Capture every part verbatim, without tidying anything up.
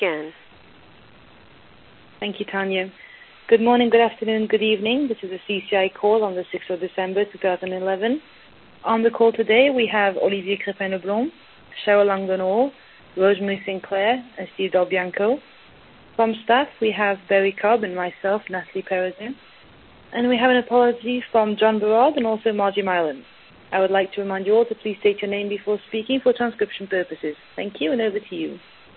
begin. Thank you, Tanya. Good morning, good afternoon, good evening. This is a C C I call on the sixth of December, two thousand eleven. On the call today, we have Olivier Crépin-Leblond, Cheryl Langdon, Rosemary Sinclair, and Steve Del Bianco. From staff, we have Barry Cobb and myself, Natalie Perezin. And we have an apology from John Berard and also Margie Mylan. I would like to remind you all to please state your name before speaking for transcription purposes. Thank you, and over to you.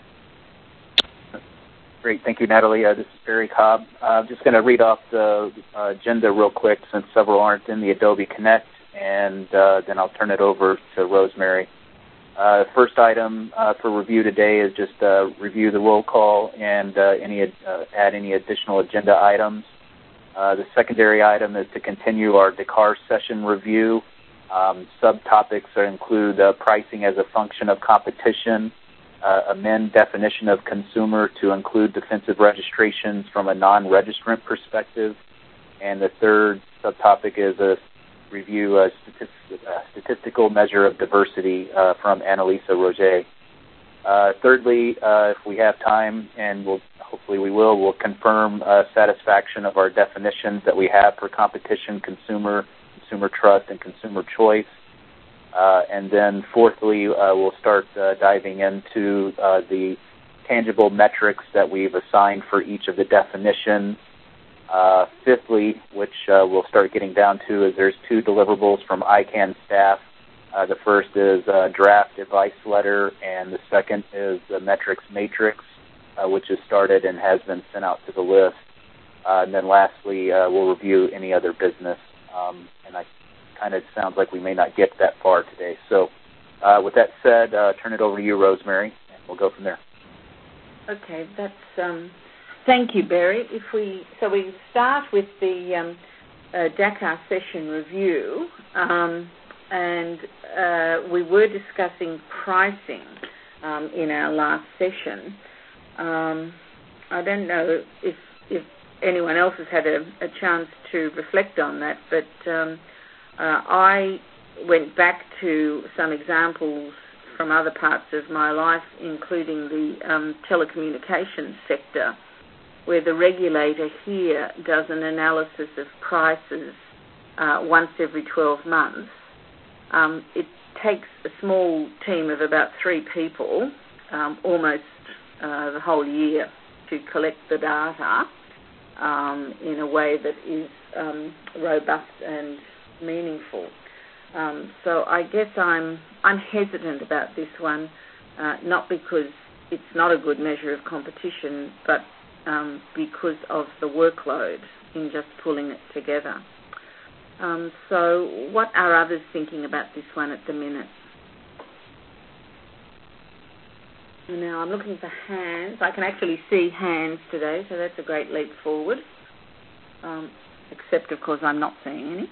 Great. Thank you, Natalie. Uh, this is Barry Cobb. Uh, I'm just going to read off the uh, agenda real quick since several aren't in the Adobe Connect, and uh, then I'll turn it over to Rosemary. Uh, the first item uh, for review today is just uh, review the roll call and uh, any uh, add any additional agenda items. Uh, the secondary item is to continue our D C A R session review. Um, subtopics include uh, pricing as a function of competition, uh, amend definition of consumer to include defensive registrations from a non-registrant perspective, and the third subtopic is a review a statistic, uh, statistical measure of diversity uh, from Annalisa Roger. Uh, thirdly, uh, if we have time, and we'll, hopefully we will, we'll confirm uh, satisfaction of our definitions that we have for competition, consumer, consumer trust, and consumer choice. Uh, and then fourthly, uh, we'll start uh, diving into uh, the tangible metrics that we've assigned for each of the definitions. Uh, fifthly, which uh, we'll start getting down to, is there's two deliverables from I CANN staff. Uh, the first is a draft advice letter, and the second is the metrics matrix, uh, which has started and has been sent out to the list. Uh, and then lastly, uh, we'll review any other business. Um, and I kind of sounds like we may not get that far today. So uh, with that said, uh, turn it over to you, Rosemary, and we'll go from there. Okay, that's... Um Thank you, Barry. If we so we start with the um, uh, D C A R session review, um, and uh, we were discussing pricing um, in our last session. Um, I don't know if if anyone else has had a, a chance to reflect on that, but um, uh, I went back to some examples from other parts of my life, including the um, telecommunications sector, where the regulator here does an analysis of prices uh, once every twelve months. Um, it takes a small team of about three people, um, almost uh, the whole year, to collect the data um, in a way that is um, robust and meaningful. Um, so I guess I'm, I'm hesitant about this one, uh, not because it's not a good measure of competition, but Um, because of the workload in just pulling it together. Um, so what are others thinking about this one at the minute? Now I'm looking for hands. I can actually see hands today, so that's a great leap forward. Um, except, of course, I'm not seeing any.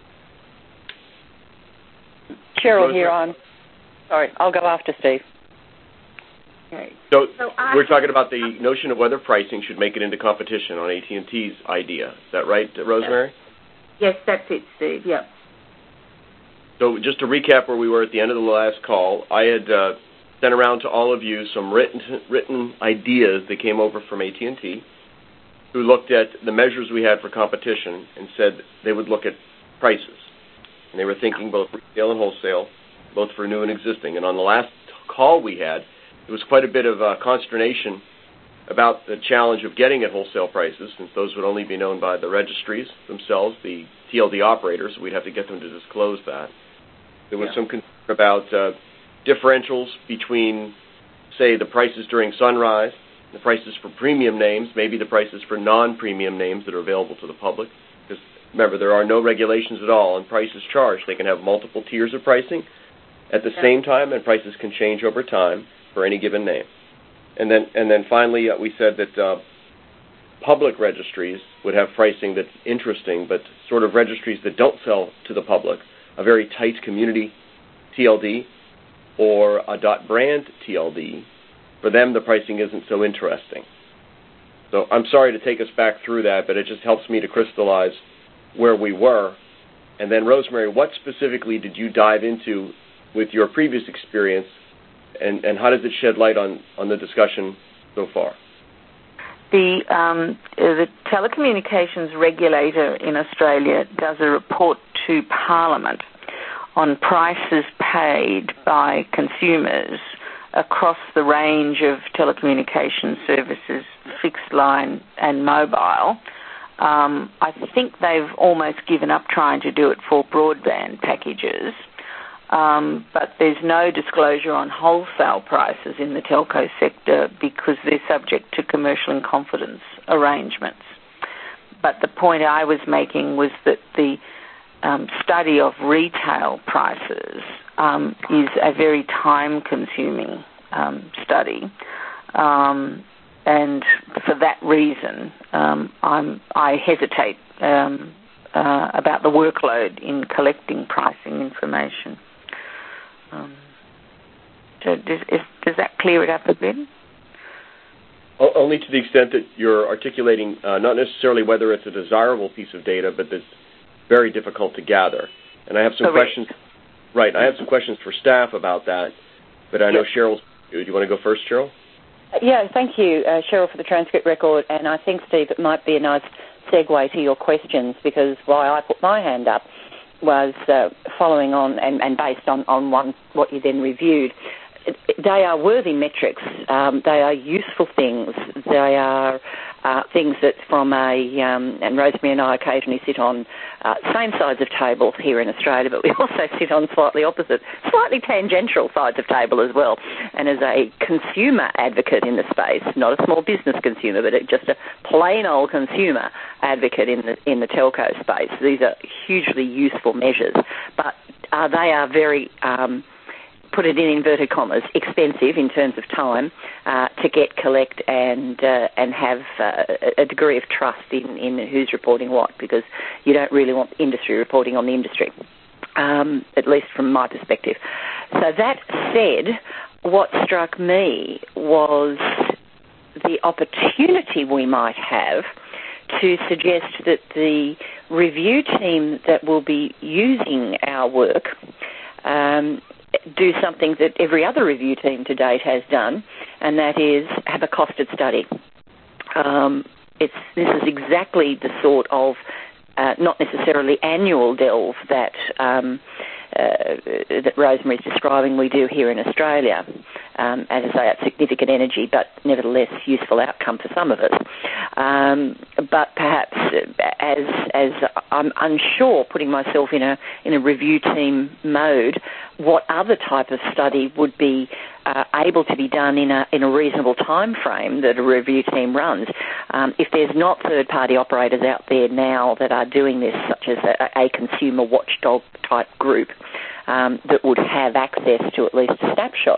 Cheryl here on. Sorry, I'll go after Steve. Okay. So, so I, we're talking about the notion of whether pricing should make it into competition on A T and T's idea. Is that right, Rosemary? Yes, that's it, Steve. Yep. So just to recap where we were at the end of the last call, I had uh, sent around to all of you some written written ideas that came over from A T and T, who looked at the measures we had for competition and said they would look at prices. And they were thinking both retail and wholesale, both for new and existing. And on the last call we had, there was quite a bit of uh, consternation about the challenge of getting at wholesale prices, since those would only be known by the registries themselves, the T L D operators. We'd have to get them to disclose that. There was yeah. some concern about uh, differentials between, say, the prices during Sunrise, the prices for premium names, maybe the prices for non-premium names that are available to the public. Because remember, there are no regulations at all on prices charged. They can have multiple tiers of pricing at the yeah. same time, and prices can change over time for any given name. And then and then finally, uh, we said that uh, public registries would have pricing that's interesting, but sort of registries that don't sell to the public, a very tight community T L D or a dot brand T L D, for them the pricing isn't so interesting. So I'm sorry to take us back through that, but it just helps me to crystallize where we were. And then, Rosemary, what specifically did you dive into with your previous experience, and, and how does it shed light on, on the discussion so far? The, um, the telecommunications regulator in Australia does a report to Parliament on prices paid by consumers across the range of telecommunication services, fixed line and mobile. Um, I think they've almost given up trying to do it for broadband packages, um, but there's no disclosure on wholesale prices in the telco sector because they're subject to commercial in confidence arrangements. But the point I was making was that the um, study of retail prices um, is a very time-consuming um, study. Um, And for that reason, um, I'm, I hesitate um, uh, about the workload in collecting pricing information. Um, so does, is, does that clear it up a bit? Only to the extent that you're articulating uh, not necessarily whether it's a desirable piece of data, but that's very difficult to gather. And I have some Correct. questions. Right, I have some questions for staff about that, but I know yes. Cheryl. Do you want to go first, Cheryl? Yeah, thank you, uh, Cheryl, for the transcript record. And I think, Steve, it might be a nice segue to your questions, because why I put my hand up was uh, following on and, and based on, on one, what you then reviewed. They are worthy metrics. Um, they are useful things. They are uh, things that from a, um, and Rosemary and I occasionally sit on uh, same sides of tables here in Australia, but we also sit on slightly opposite, slightly tangential sides of table as well. And as a consumer advocate in the space, not a small business consumer, but just a plain old consumer advocate in the, in the telco space, these are hugely useful measures. But uh, they are very... Um, put it in inverted commas, expensive in terms of time uh, to get, collect, and uh, and have uh, a degree of trust in, in who's reporting what, because you don't really want industry reporting on the industry, um, at least from my perspective. So that said, what struck me was the opportunity we might have to suggest that the review team that will be using our work um, do something that every other review team to date has done, and that is have a costed study. Um, it's, this is exactly the sort of, uh, not necessarily annual delve that um, uh, that Rosemary is describing we do here in Australia. Um, as I say, it's significant energy, but nevertheless useful outcome for some of us. Um, but perhaps as as I'm unsure, putting myself in a in a review team mode, what other type of study would be uh, able to be done in a in a reasonable time frame that a review team runs. Um, if there's not third-party operators out there now that are doing this, such as a, a consumer watchdog type group um, that would have access to at least a snapshot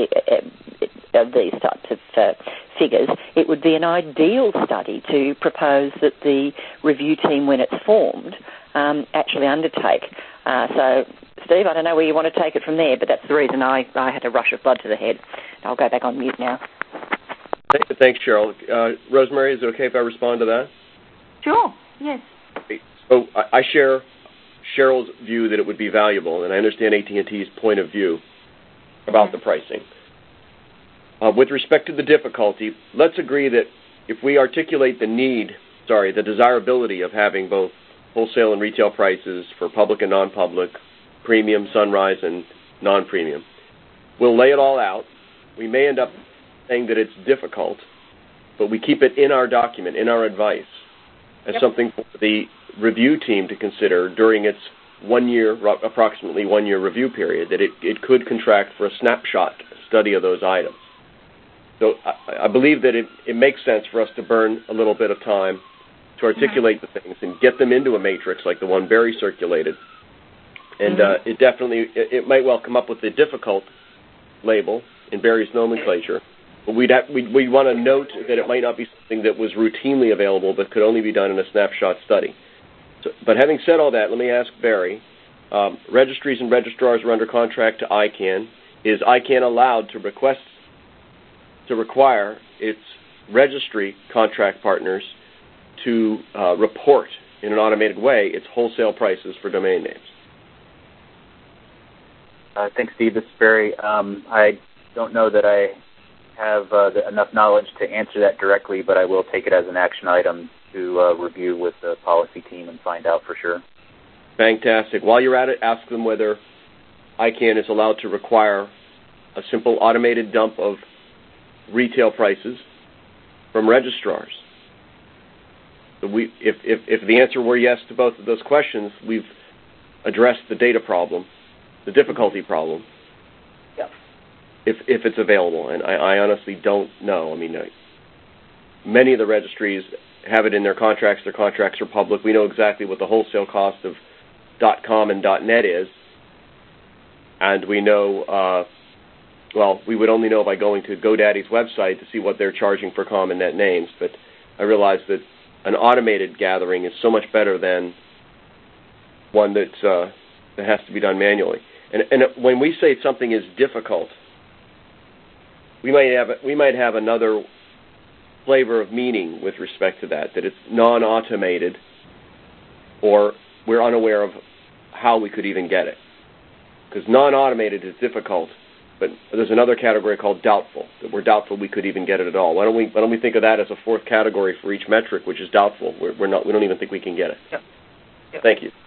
of these types of uh, figures, it would be an ideal study to propose that the review team, when it's formed, um, actually undertake. Uh, so, Steve, I don't know where you want to take it from there, but that's the reason I, I had a rush of blood to the head. I'll go back on mute now. Thanks, Cheryl. Uh, Rosemary, is it okay if I respond to that? Sure, yes. So I, I share Cheryl's view that it would be valuable, and I understand A T and T's point of view about the pricing. Uh, with respect to the difficulty, let's agree that if we articulate the need, sorry, the desirability of having both wholesale and retail prices for public and non-public, premium, sunrise, and non-premium, we'll lay it all out. We may end up saying that it's difficult, but we keep it in our document, in our advice, as yep. something for the review team to consider during its one-year, approximately one-year review period, that it, it could contract for a snapshot study of those items. So I, I believe that it, it makes sense for us to burn a little bit of time to articulate mm-hmm. the things and get them into a matrix like the one Barry circulated. And mm-hmm. uh, it definitely, it, it might well come up with the difficult label in Barry's nomenclature, but we'd have, we'd, we'd want to note that it might not be something that was routinely available but could only be done in a snapshot study. So, but having said all that, let me ask Barry, um, registries and registrars are under contract to I CANN. Is I CANN allowed to request, to require its registry contract partners to uh, report in an automated way its wholesale prices for domain names? Uh, thanks, Steve. This is Barry. Um, I don't know that I have uh, the, enough knowledge to answer that directly, but I will take it as an action item to uh, review with the policy team and find out for sure. Fantastic. While you're at it, ask them whether I CANN is allowed to require a simple automated dump of retail prices from registrars. So we, if, if, if the answer were yes to both of those questions, we've addressed the data problem, the difficulty problem, yep. if, if it's available. And I, I honestly don't know. I mean, uh, many of the registries have it in their contracts. Their contracts are public. We know exactly what the wholesale cost of .com and .net is. And we know, uh, well, we would only know by going to GoDaddy's website to see what they're charging for .com and .net names. But I realize that an automated gathering is so much better than one that's, uh, that has to be done manually. And, and when we say something is difficult, we might have we might have another flavor of meaning with respect to that, that it's non-automated, or we're unaware of how we could even get it. Because non-automated is difficult, but there's another category called doubtful, that we're doubtful we could even get it at all. Why don't we why don't we think of that as a fourth category for each metric, which is doubtful? We're, we're not we don't even think we can get it. Yep. Yep. Thank you.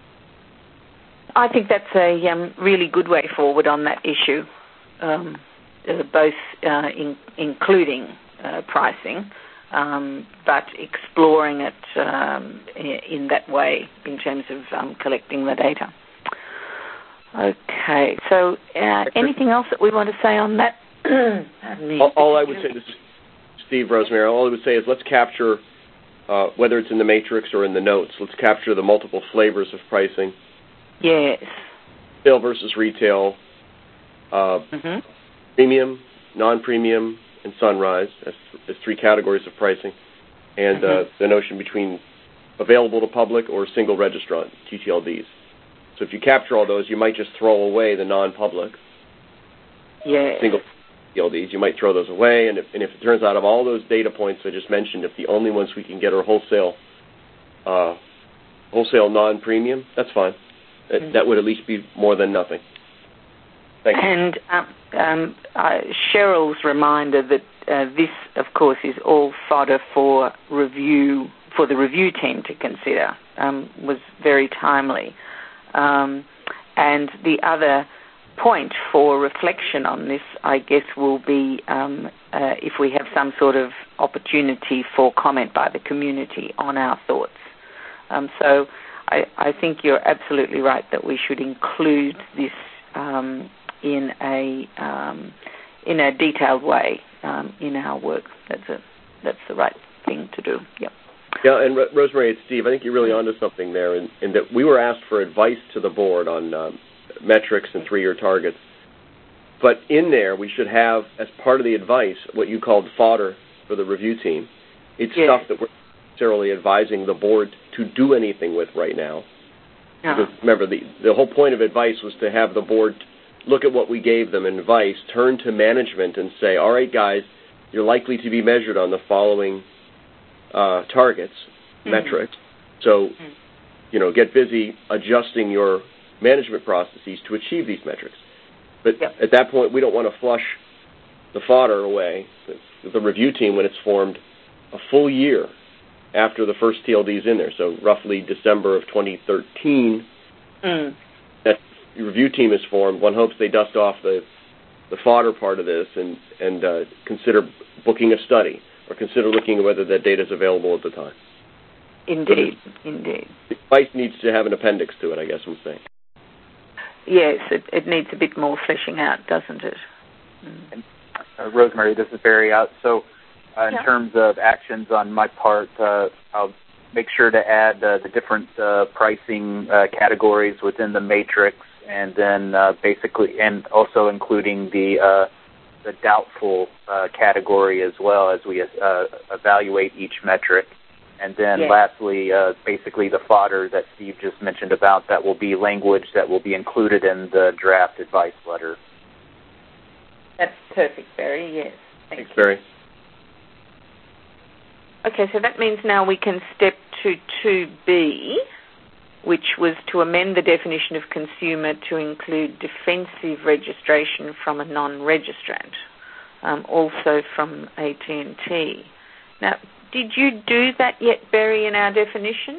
I think that's a um, really good way forward on that issue, um, uh, both uh, in, including uh, pricing, um, but exploring it um, in, in that way in terms of um, collecting the data. Okay, so uh, anything else that we want to say on that? all, all I would say, this is Steve Rosemary, all I would say is let's capture, uh, whether it's in the matrix or in the notes, let's capture the multiple flavors of pricing. Yes. Sale versus retail, uh, mm-hmm. premium, non-premium, and sunrise as, as three categories of pricing, and mm-hmm. uh, the notion between available to public or single registrant, T T L Ds. So if you capture all those, you might just throw away the non-public. Yes. Single T T L Ds, you might throw those away, and if, and if it turns out of all those data points I just mentioned, if the only ones we can get are wholesale, uh, wholesale non-premium, that's fine. That, mm-hmm. that would at least be more than nothing. Thank you. And um, um, uh, Cheryl's reminder that uh, this, of course, is all fodder for review, for the review team to consider, um, was very timely. Um, and the other point for reflection on this, I guess, will be um, uh, if we have some sort of opportunity for comment by the community on our thoughts. Um, so I, I think you're absolutely right that we should include this um, in a um, in a detailed way um, in our work. That's a that's the right thing to do. Yep. Yeah, and Ro- Rosemary, it's Steve. I think you're really onto something there, in, in that we were asked for advice to the board on um, metrics and three-year targets. But in there, we should have, as part of the advice, what you called fodder for the review team. It's yes. stuff that we're necessarily advising the board to do anything with right now. Uh-huh. Because remember, the, the whole point of advice was to have the board look at what we gave them in advice, turn to management and say, all right, guys, you're likely to be measured on the following uh, targets, mm-hmm. metrics. So, mm-hmm. you know, get busy adjusting your management processes to achieve these metrics. But yep. at that point, we don't want to flush the fodder away. The, the review team, when it's formed, a full year after the first T L D is in there, so roughly December of twenty thirteen, mm. that review team is formed. One hopes they dust off the the fodder part of this and, and uh, consider booking a study or consider looking at whether that data is available at the time. Indeed, so indeed. The advice needs to have an appendix to it, I guess I'm saying. Yes, it, it needs a bit more fleshing out, doesn't it? Mm. And, uh, Rosemary, this is Barry out. So uh, in yeah. terms of actions on my part, uh, I'll make sure to add uh, the different uh, pricing uh, categories within the matrix, and then uh, basically, and also including the uh, the doubtful uh, category as well as we uh, evaluate each metric. And then yes. lastly, uh, basically the fodder that Steve just mentioned about, that will be language that will be included in the draft advice letter. That's perfect, Barry, yes. Thank Thanks, you. Barry. Okay, so that means now we can step to two B, which was to amend the definition of consumer to include defensive registration from a non-registrant. um, also from A T and T. Now, did you do that yet, Barry, in our definitions?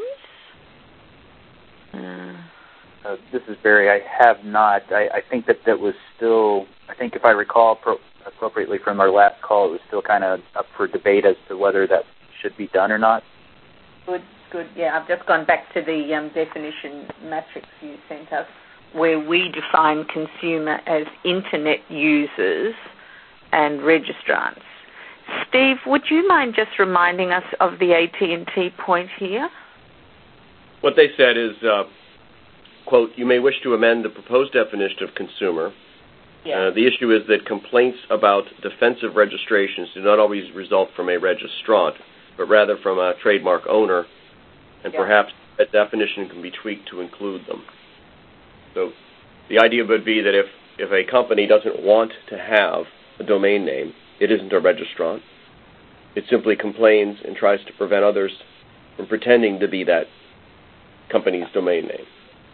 Uh, uh, this is Barry. I have not. I, I think that that was still, I think if I recall pro- appropriately from our last call, it was still kind of up for debate as to whether that should be done or not. Good, good. Yeah, I've just gone back to the um, definition matrix you sent us, where we define consumer as Internet users and registrants. Steve, would you mind just reminding us of the A T and T point here? What they said is, uh, quote, you may wish to amend the proposed definition of consumer. Yeah. Uh, the issue is that complaints about defensive registrations do not always result from a registrant, but rather from a trademark owner, and yeah. perhaps that definition can be tweaked to include them. So the idea would be that if, if a company doesn't want to have a domain name, it isn't a registrant. It simply complains and tries to prevent others from pretending to be that company's domain name.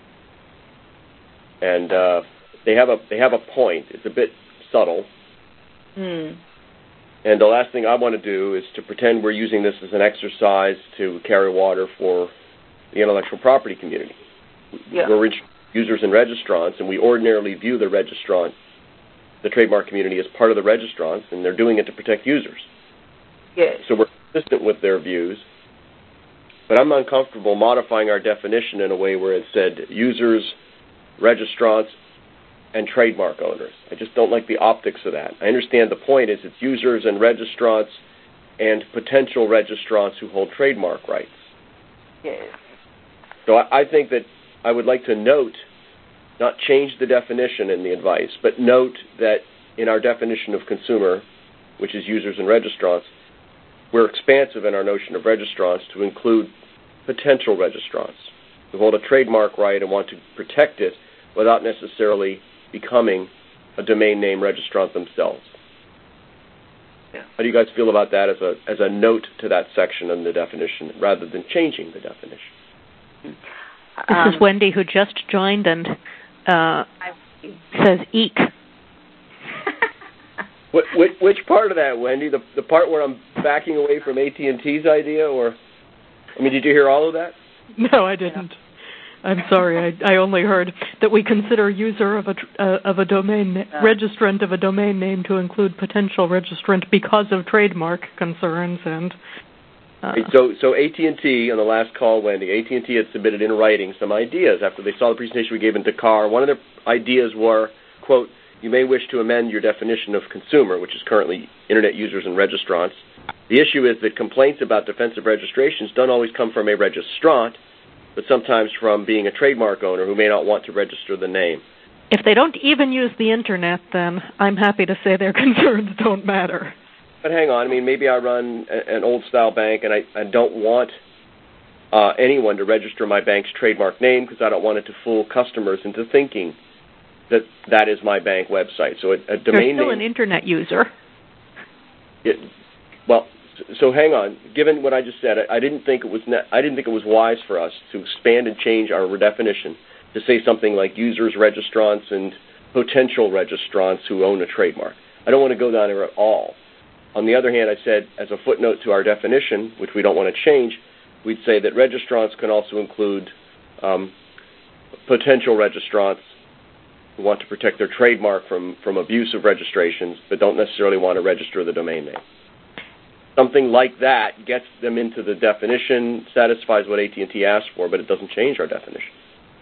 And uh, they have a they have a point. It's a bit subtle. Mm. And the last thing I want to do is to pretend we're using this as an exercise to carry water for the intellectual property community. Yeah. We're users and registrants, and we ordinarily view the registrant, the trademark community, as part of the registrants, and they're doing it to protect users. Yes. So we're consistent with their views, but I'm uncomfortable modifying our definition in a way where it said users, registrants, and trademark owners. I just don't like the optics of that. I understand the point is it's users and registrants and potential registrants who hold trademark rights. Yes. So I, I think that I would like to note, not change the definition in the advice, but note that in our definition of consumer, which is users and registrants, we're expansive in our notion of registrants to include potential registrants who hold a trademark right and want to protect it without necessarily becoming a domain name registrant themselves. Yeah. How do you guys feel about that as a as a note to that section in the definition rather than changing the definition? This um, is Wendy, who just joined and uh, says eek. Which, which, which part of that, Wendy? The the part where I'm backing away from A T and T's idea, or I mean, did you hear all of that? No, I didn't. I'm sorry. I, I only heard that we consider user of a uh, of a domain na- no. registrant of a domain name to include potential registrant because of trademark concerns and. Uh, so so A T and T on the last call, Wendy, A T and T had submitted in writing some ideas after they saw the presentation we gave in Dakar. One of their ideas were, quote, you may wish to amend your definition of consumer, which is currently Internet users and registrants. The issue is that complaints about defensive registrations don't always come from a registrant, but sometimes from being a trademark owner who may not want to register the name. If they don't even use the Internet, then I'm happy to say their concerns don't matter. But hang on, I mean, maybe I run a, an old-style bank and I, I don't want uh, anyone to register my bank's trademark name because I don't want it to fool customers into thinking that that is my bank website. So a, a domain They're still name, an Internet user. It, well, so hang on. Given what I just said, I, I didn't think it was ne- I didn't think it was wise for us to expand and change our definition to say something like users, registrants, and potential registrants who own a trademark. I don't want to go down there at all. On the other hand, I said, as a footnote to our definition, which we don't want to change, we'd say that registrants can also include um, potential registrants who want to protect their trademark from, from abuse of registrations, but don't necessarily want to register the domain name. Something like that gets them into the definition, satisfies what A T and T asked for, but it doesn't change our definition.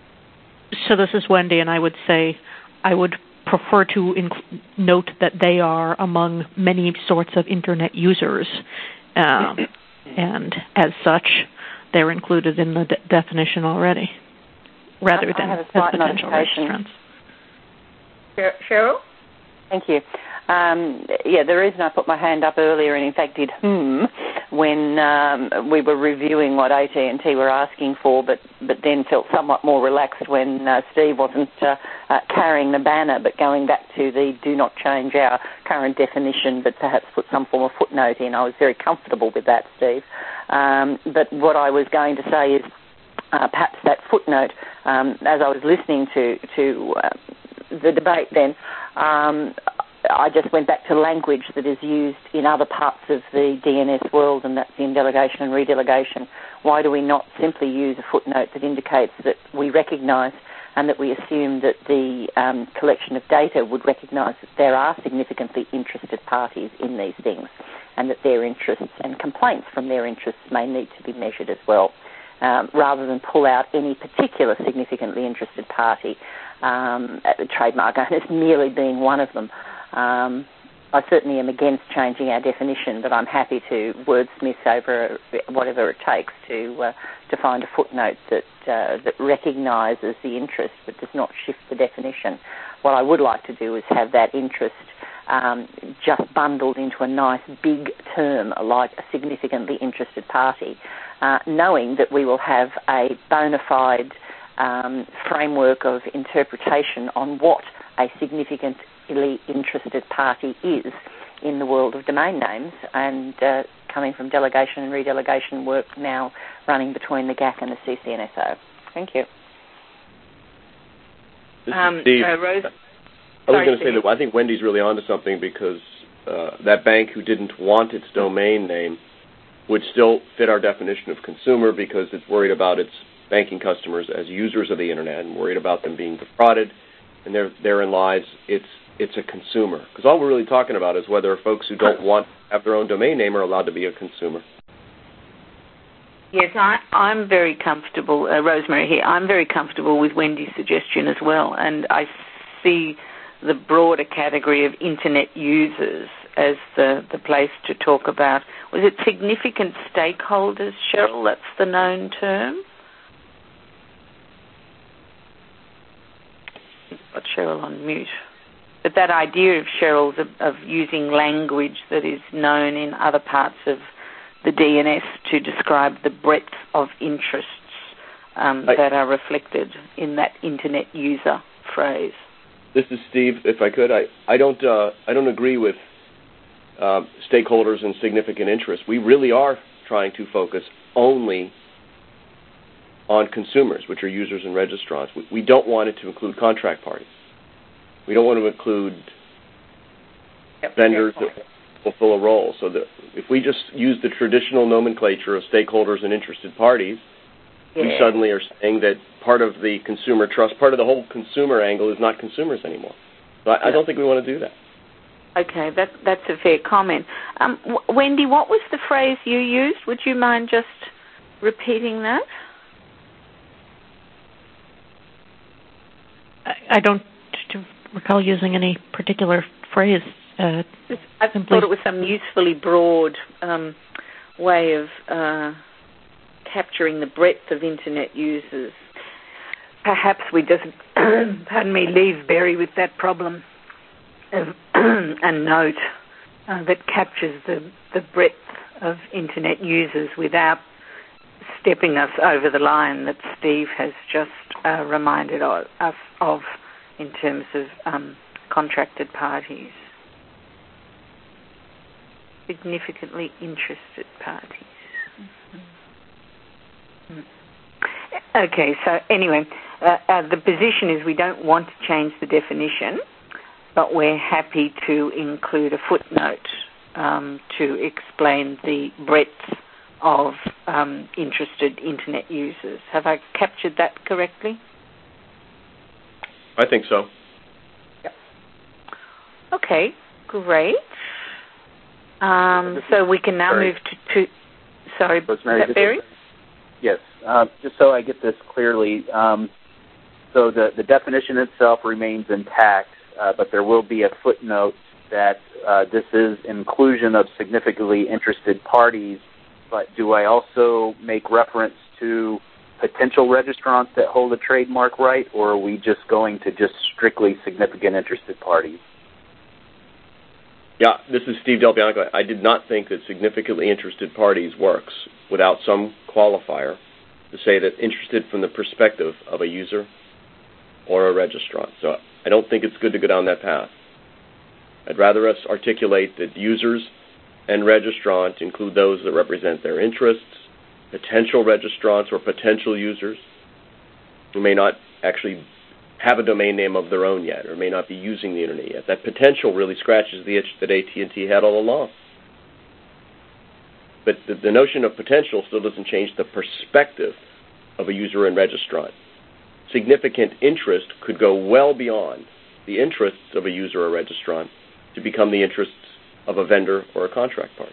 So this is Wendy, and I would say I would prefer to inc- note that they are among many sorts of Internet users, um, and as such, they're included in the de- definition already, rather I, than I have a as slight potential notification. registrants. Cheryl? Thank you. Um, yeah, the reason I put my hand up earlier and in fact did hmm when um, we were reviewing what A T and T were asking for, but, but then felt somewhat more relaxed when uh, Steve wasn't uh, uh, carrying the banner, but going back to the do not change our current definition, but perhaps put some form of footnote in. I was very comfortable with that, Steve. Um, but what I was going to say is uh, perhaps that footnote, um, as I was listening to, to uh, the debate then, um, I just went back to language that is used in other parts of the D N S world, and that's in delegation and redelegation. Why do we not simply use a footnote that indicates that we recognise and that we assume that the um, collection of data would recognise that there are significantly interested parties in these things, and that their interests and complaints from their interests may need to be measured as well, um, rather than pull out any particular significantly interested party, um, the trademark owners merely being one of them. Um, I certainly am against changing our definition, but I'm happy to wordsmith over whatever it takes to uh, to find a footnote that uh, that recognises the interest but does not shift the definition. What I would like to do is have that interest um, just bundled into a nice big term like a significantly interested party, uh, knowing that we will have a bona fide um, framework of interpretation on what a significant interested party is in the world of domain names, and uh, coming from delegation and redelegation work now running between the G A C and the C C N S O. Thank you. This um, is Steve. Uh, Rose? I was going to say that I think Wendy's really onto something, because uh, that bank who didn't want its domain name would still fit our definition of consumer, because it's worried about its banking customers as users of the Internet and worried about them being defrauded, and there, therein lies its it's a consumer. Because all we're really talking about is whether folks who don't want to have their own domain name are allowed to be a consumer. Yes, I, I'm very comfortable, uh, Rosemary here, I'm very comfortable with Wendy's suggestion as well, and I see the broader category of Internet users as the, the place to talk about. Was it significant stakeholders, Cheryl? That's the known term? Got Cheryl on mute. But that idea of Cheryl's of, of using language that is known in other parts of the D N S to describe the breadth of interests um, I, that are reflected in that Internet user phrase. This is Steve. If I could, I I don't uh, I don't agree with uh, stakeholders and significant interests. We really are trying to focus only on consumers, which are users and registrants. We, we don't want it to include contract parties. We don't want to include yep, vendors that fulfill a role. So that if we just use the traditional nomenclature of stakeholders and interested parties, yeah. we suddenly are saying that part of the consumer trust, part of the whole consumer angle is not consumers anymore. So I, yeah. I don't think we want to do that. Okay, that, that's a fair comment. Um, w- Wendy, what was the phrase you used? Would you mind just repeating that? I, I don't recall using any particular phrase. Uh, I thought it was some usefully broad um, way of uh, capturing the breadth of Internet users. Perhaps we just, pardon me, leave Barry with that problem of a note uh, that captures the, the breadth of Internet users without stepping us over the line that Steve has just uh, reminded us of in terms of um, contracted parties. Significantly interested parties. Mm-hmm. Okay, so anyway, uh, uh, the position is we don't want to change the definition, but we're happy to include a footnote um, to explain the breadth of um, interested Internet users. Have I captured that correctly? I think so. Yep. Okay, great. Um, so we can now sorry. move to, to sorry, Rosemary, is that Barry? Yes, uh, just so I get this clearly, um, so the, the definition itself remains intact, uh, but there will be a footnote that uh, this is inclusion of significantly interested parties, but do I also make reference to potential registrants that hold a trademark right, or are we just going to just strictly significant interested parties? Yeah, this is Steve Del Bianco. I did not think that significantly interested parties works without some qualifier to say that interested from the perspective of a user or a registrant. So I don't think it's good to go down that path. I'd rather us articulate that users and registrant include those that represent their interests, potential registrants or potential users who may not actually have a domain name of their own yet, or may not be using the internet yet. That potential really scratches the itch that A T and T had all along. But the, the notion of potential still doesn't change the perspective of a user and registrant. Significant interest could go well beyond the interests of a user or registrant to become the interests of a vendor or a contract party.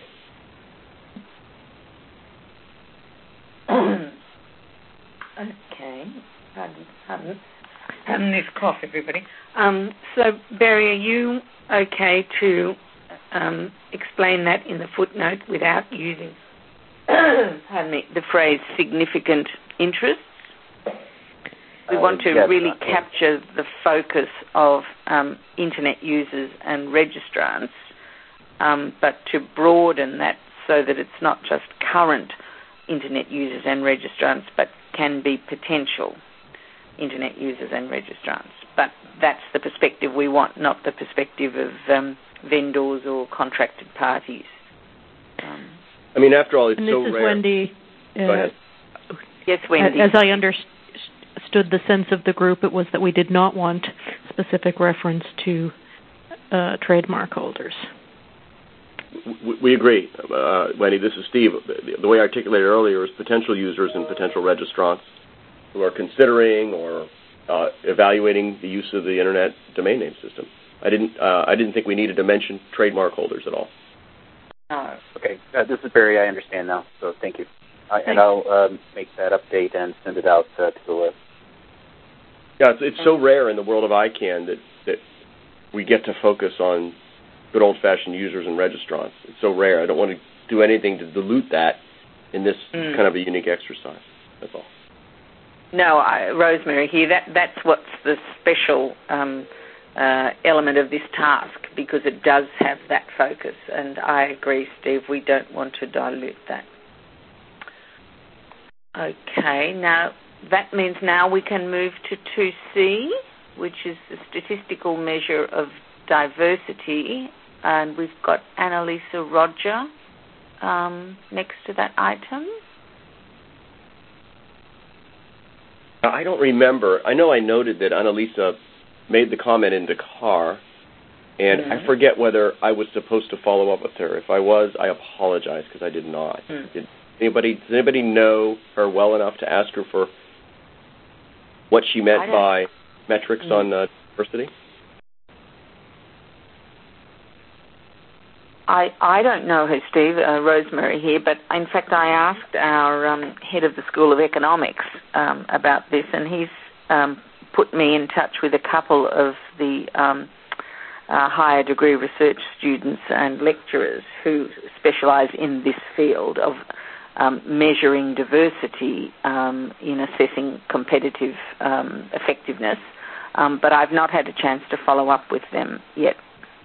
Okay. Pardon, pardon. Pardon this cough, everybody. Um, so, Barry, are you okay to um, explain that in the footnote without using pardon me, the phrase significant interests? We want to uh, yes, really uh, capture the focus of um, Internet users and registrants, um, but to broaden that so that it's not just current Internet users and registrants, but can be potential Internet users and registrants. But that's the perspective we want, not the perspective of um, vendors or contracted parties. Um, I mean, after all, it's and so this is rare. Wendy. Go ahead. Uh, yes, Wendy. As I understood the sense of the group, it was that we did not want specific reference to uh, trademark holders. We, we agree. Uh, Wendy, this is Steve. The, the way I articulated earlier is potential users and potential registrants who are considering or uh, evaluating the use of the Internet domain name system. I didn't. Uh, I didn't think we needed to mention trademark holders at all. Oh. Okay, uh, this is Barry. I understand now, so thank you. Uh, and I'll um, make that update and send it out uh, to the list. Yeah, it's, it's so rare in the world of I CANN that, that we get to focus on good old-fashioned users and registrants. It's so rare. I don't want to do anything to dilute that in this mm. kind of a unique exercise. That's all. No, I, Rosemary here, that, that's what's the special um, uh, element of this task, because it does have that focus. And I agree, Steve, we don't want to dilute that. Okay, now that means now we can move to two C, which is the statistical measure of diversity. And we've got Annalisa Roger um, next to that item. I don't remember. I know I noted that Annalisa made the comment in Dakar, and mm-hmm. I forget whether I was supposed to follow up with her. If I was, I apologize because I did not. Mm. Did anybody, does anybody know her well enough to ask her for what she meant by metrics mm. on uh, diversity? I, I don't know her, Steve, uh, Rosemary here, but in fact I asked our um, head of the School of Economics um, about this, and he's um, put me in touch with a couple of the um, uh, higher degree research students and lecturers who specialise in this field of um, measuring diversity um, in assessing competitive um, effectiveness, um, but I've not had a chance to follow up with them yet.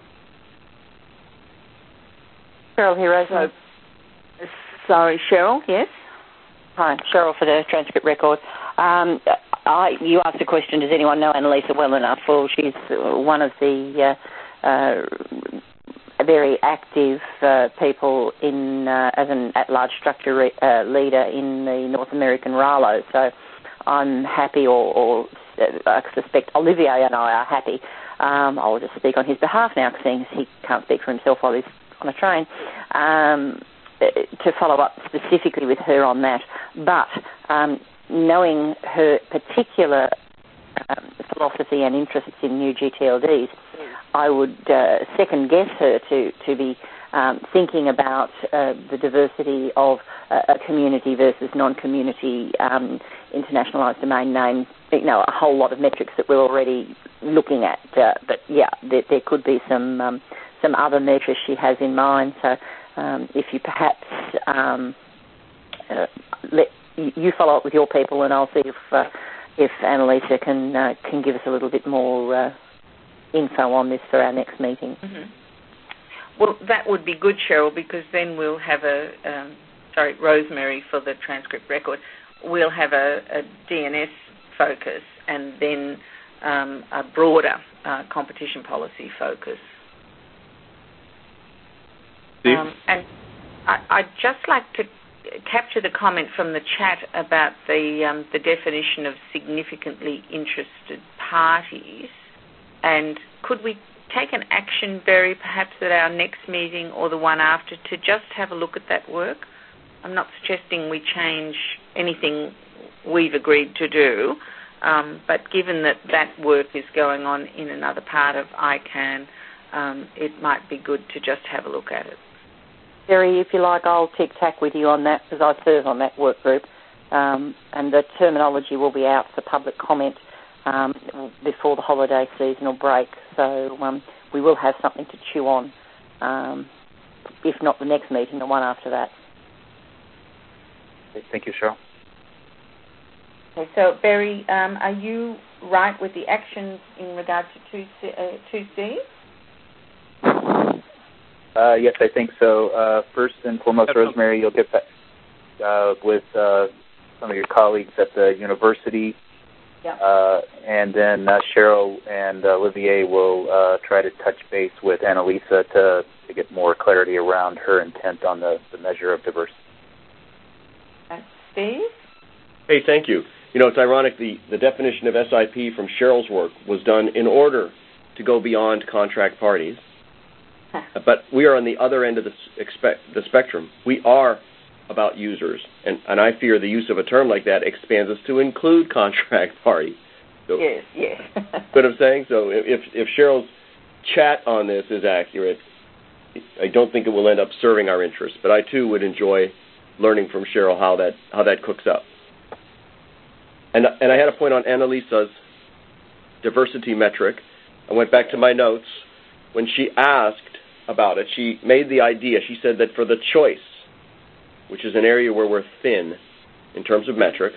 Cheryl here, Rosemary. So, sorry, Cheryl, yes? Hi, Cheryl for the transcript record. Um, I, you asked the question, does anyone know Annalisa well enough? Well, she's one of the uh, uh, very active uh, people in uh, as an at-large structure re- uh, leader in the North American R A L O. So I'm happy, or, or uh, I suspect Olivier and I are happy. Um, I'll just speak on his behalf now, seeing as he can't speak for himself while he's on a train, um, to follow up specifically with her on that. But um, knowing her particular um, philosophy and interests in new G T L Ds, I would uh, second guess her to, to be um, thinking about uh, the diversity of uh, a community versus non-community um, internationalised domain names. You know, a whole lot of metrics that we're already looking at. Uh, but yeah, there, there could be some um, some other measures she has in mind. So um, if you perhaps um, uh, let you follow up with your people, and I'll see if uh, if Annalisa can uh, can give us a little bit more uh, info on this for our next meeting. Mm-hmm. Well, that would be good, Cheryl, because then we'll have a um, sorry, Rosemary, for the transcript record. We'll have a, a D N S focus, and then um, a broader uh, competition policy focus. Um, and I, I'd just like to capture the comment from the chat about the um, the definition of significantly interested parties, and could we take an action, Barry, perhaps at our next meeting or the one after, to just have a look at that work? I'm not suggesting we change anything we've agreed to do, um, but given that that work is going on in another part of I CAN, um, it might be good to just have a look at it. Barry, if you like, I'll tic-tac with you on that because I serve on that work group, um, and the terminology will be out for public comment um, before the holiday seasonal break, so um, we will have something to chew on, um, if not the next meeting, the one after that. Thank you, Cheryl. Okay, so Barry, um, are you right with the actions in regard to two C? Uh, yes, I think so. Uh, first and foremost, Rosemary, you'll get back uh, with uh, some of your colleagues at the university. Yeah. Uh, and then uh, Cheryl and uh, Olivier will uh, try to touch base with Annalisa to, to get more clarity around her intent on the, the measure of diversity. And Steve? Hey, thank you. You know, it's ironic, the, the definition of S I P from Cheryl's work was done in order to go beyond contract parties. But we are on the other end of the, expect, the spectrum. We are about users, and, and I fear the use of a term like that expands us to include contract parties. So, yes, yes. what I'm saying? So if, if Cheryl's chat on this is accurate, I don't think it will end up serving our interests. But I, too, would enjoy learning from Cheryl how that how that cooks up. And, and I had a point on Annalisa's diversity metric. I went back to my notes. When she asked about it, she made the idea. She said that for the choice, which is an area where we're thin in terms of metrics,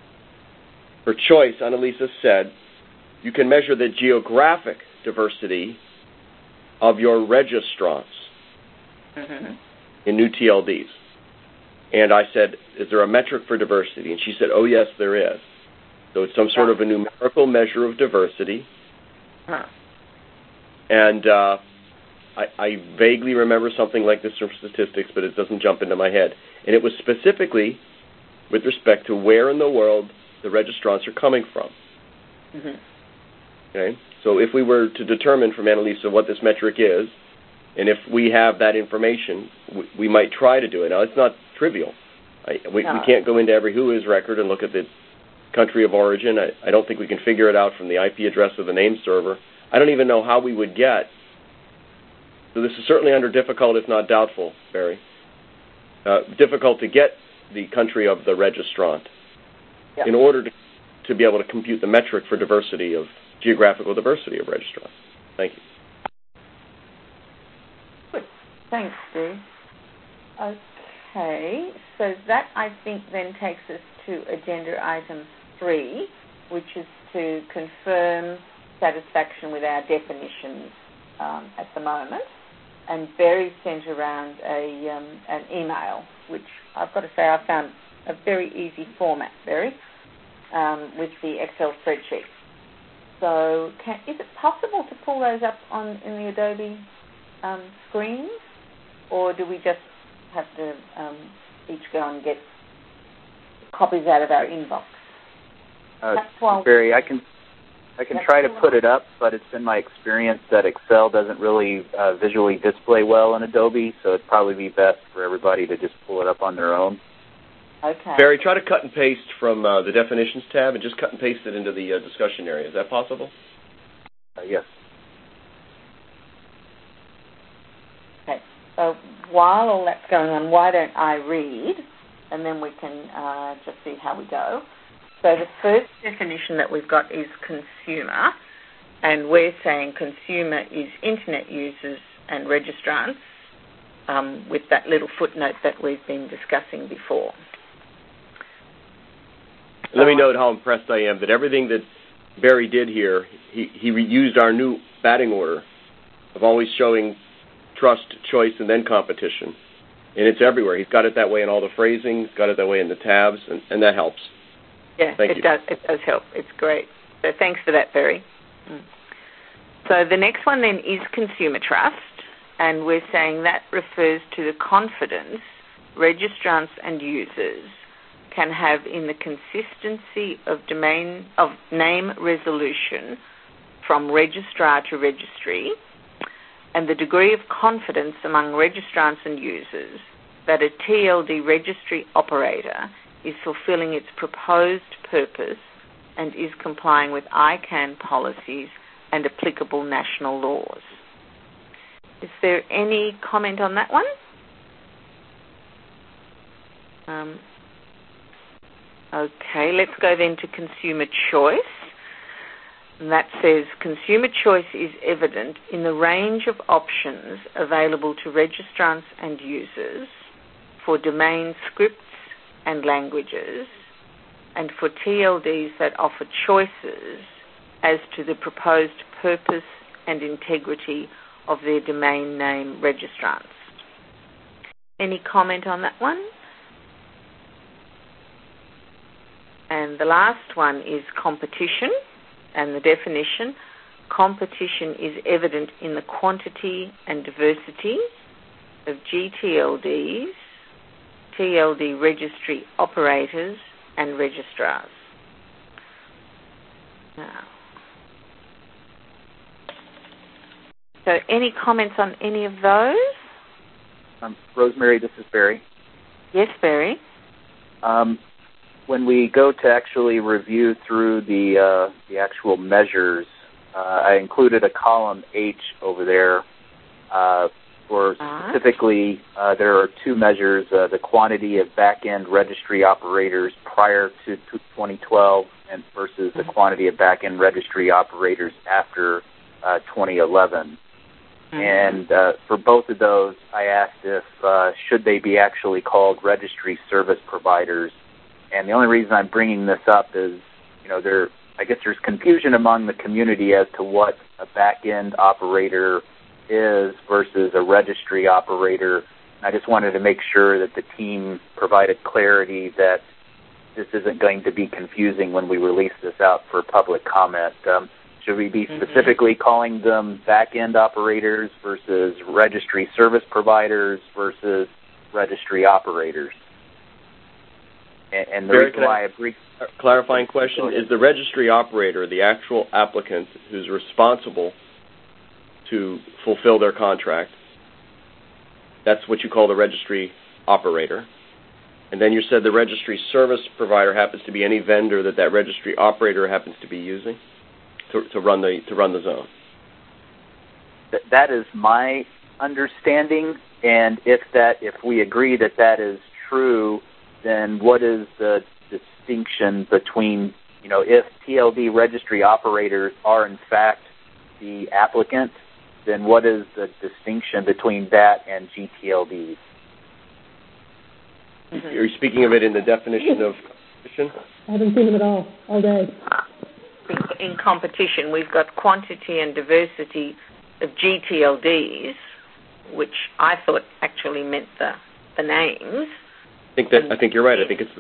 for choice, Annalisa said, you can measure the geographic diversity of your registrants mm-hmm. in new T L Ds. And I said, is there a metric for diversity? And she said, oh, yes, there is. So it's some sort of a numerical measure of diversity. Huh. And uh, I, I vaguely remember something like this from statistics, but it doesn't jump into my head. And it was specifically with respect to where in the world the registrants are coming from. Mm-hmm. Okay? So if we were to determine from Annalisa what this metric is, and if we have that information, we, we might try to do it. Now, it's not trivial. I, we, no. we can't go into every W H O I S record and look at the country of origin. I, I don't think we can figure it out from the I P address of the name server. I don't even know how we would get. So this is certainly under difficult, if not doubtful, Barry. Uh, difficult to get the country of the registrant yep. in order to, to be able to compute the metric for diversity of geographical diversity of registrants. Thank you. Good. Thanks, Steve. Okay, so that I think then takes us to agenda item three, which is to confirm satisfaction with our definitions um, at the moment. And Barry sent around a um, an email, which I've got to say I found a very easy format, Barry, um, with the Excel spreadsheet. So can, is it possible to pull those up on in the Adobe um, screens, or do we just have to um, each go and get copies out of our inbox? Uh, Barry, I can I can try to put it up, but it's been my experience that Excel doesn't really uh, visually display well in Adobe, so it'd probably be best for everybody to just pull it up on their own. Okay. Barry, try to cut and paste from uh, the definitions tab and just cut and paste it into the uh, discussion area. Is that possible? Uh, yes. Okay. So while all that's going on, why don't I read, and then we can uh, just see how we go. So the first definition that we've got is consumer, and we're saying consumer is Internet users and registrants, um, with that little footnote that we've been discussing before. Let me note how impressed I am that everything that Barry did here, he, he used our new batting order of always showing trust, choice, and then competition. And it's everywhere. He's got it that way in all the phrasing. He's got it that way in the tabs, and, and that helps. Yeah, Thank it you. does. It does help. It's great. So thanks for that, Barry. Mm. So the next one then is consumer trust, and we're saying that refers to the confidence registrants and users can have in the consistency of domain of name resolution from registrar to registry, and the degree of confidence among registrants and users that a T L D registry operator is fulfilling its proposed purpose and is complying with I CANN policies and applicable national laws. Is there any comment on that one? Um, okay, let's go then to consumer choice. And that says consumer choice is evident in the range of options available to registrants and users for domain scripts and languages, and for T L Ds that offer choices as to the proposed purpose and integrity of their domain name registrants. Any comment on that one? And the last one is competition, and the definition: competition is evident in the quantity and diversity of G T L Ds, T L D registry operators, and registrars. Now, so any comments on any of those? Um, Rosemary, this is Barry. Yes, Barry. Um, when we go to actually review through the uh, the actual measures, uh, I included a column H over there uh, for specifically uh, there are two measures, uh, the quantity of back-end registry operators prior to twenty twelve and versus the quantity of back-end registry operators after uh, twenty eleven. Mm-hmm. And uh, for both of those, I asked if uh, should they be actually called registry service providers. And the only reason I'm bringing this up is, you know, there I guess there's confusion among the community as to what a back-end operator is versus a registry operator. I just wanted to make sure that the team provided clarity that this isn't going to be confusing when we release this out for public comment. Um, should we be specifically mm-hmm. calling them back-end operators versus registry service providers versus registry operators? And, and the Barry, reason why I brief clarifying question is the registry operator the actual applicant who's responsible to fulfill their contract. That's what you call the registry operator. And then you said the registry service provider happens to be any vendor that that registry operator happens to be using to, to run the to run the zone. Th- that is my understanding, and if that if we agree that that is true, then what is the distinction between, you know, if T L D registry operators are in fact the applicant, then what is the distinction between that and G T L Ds? Mm-hmm. Are you speaking of it in the definition of competition? I haven't seen them at all, all day. In, in competition, we've got quantity and diversity of G T L Ds, which I thought actually meant the, the names. I think that I think you're right. I think it's.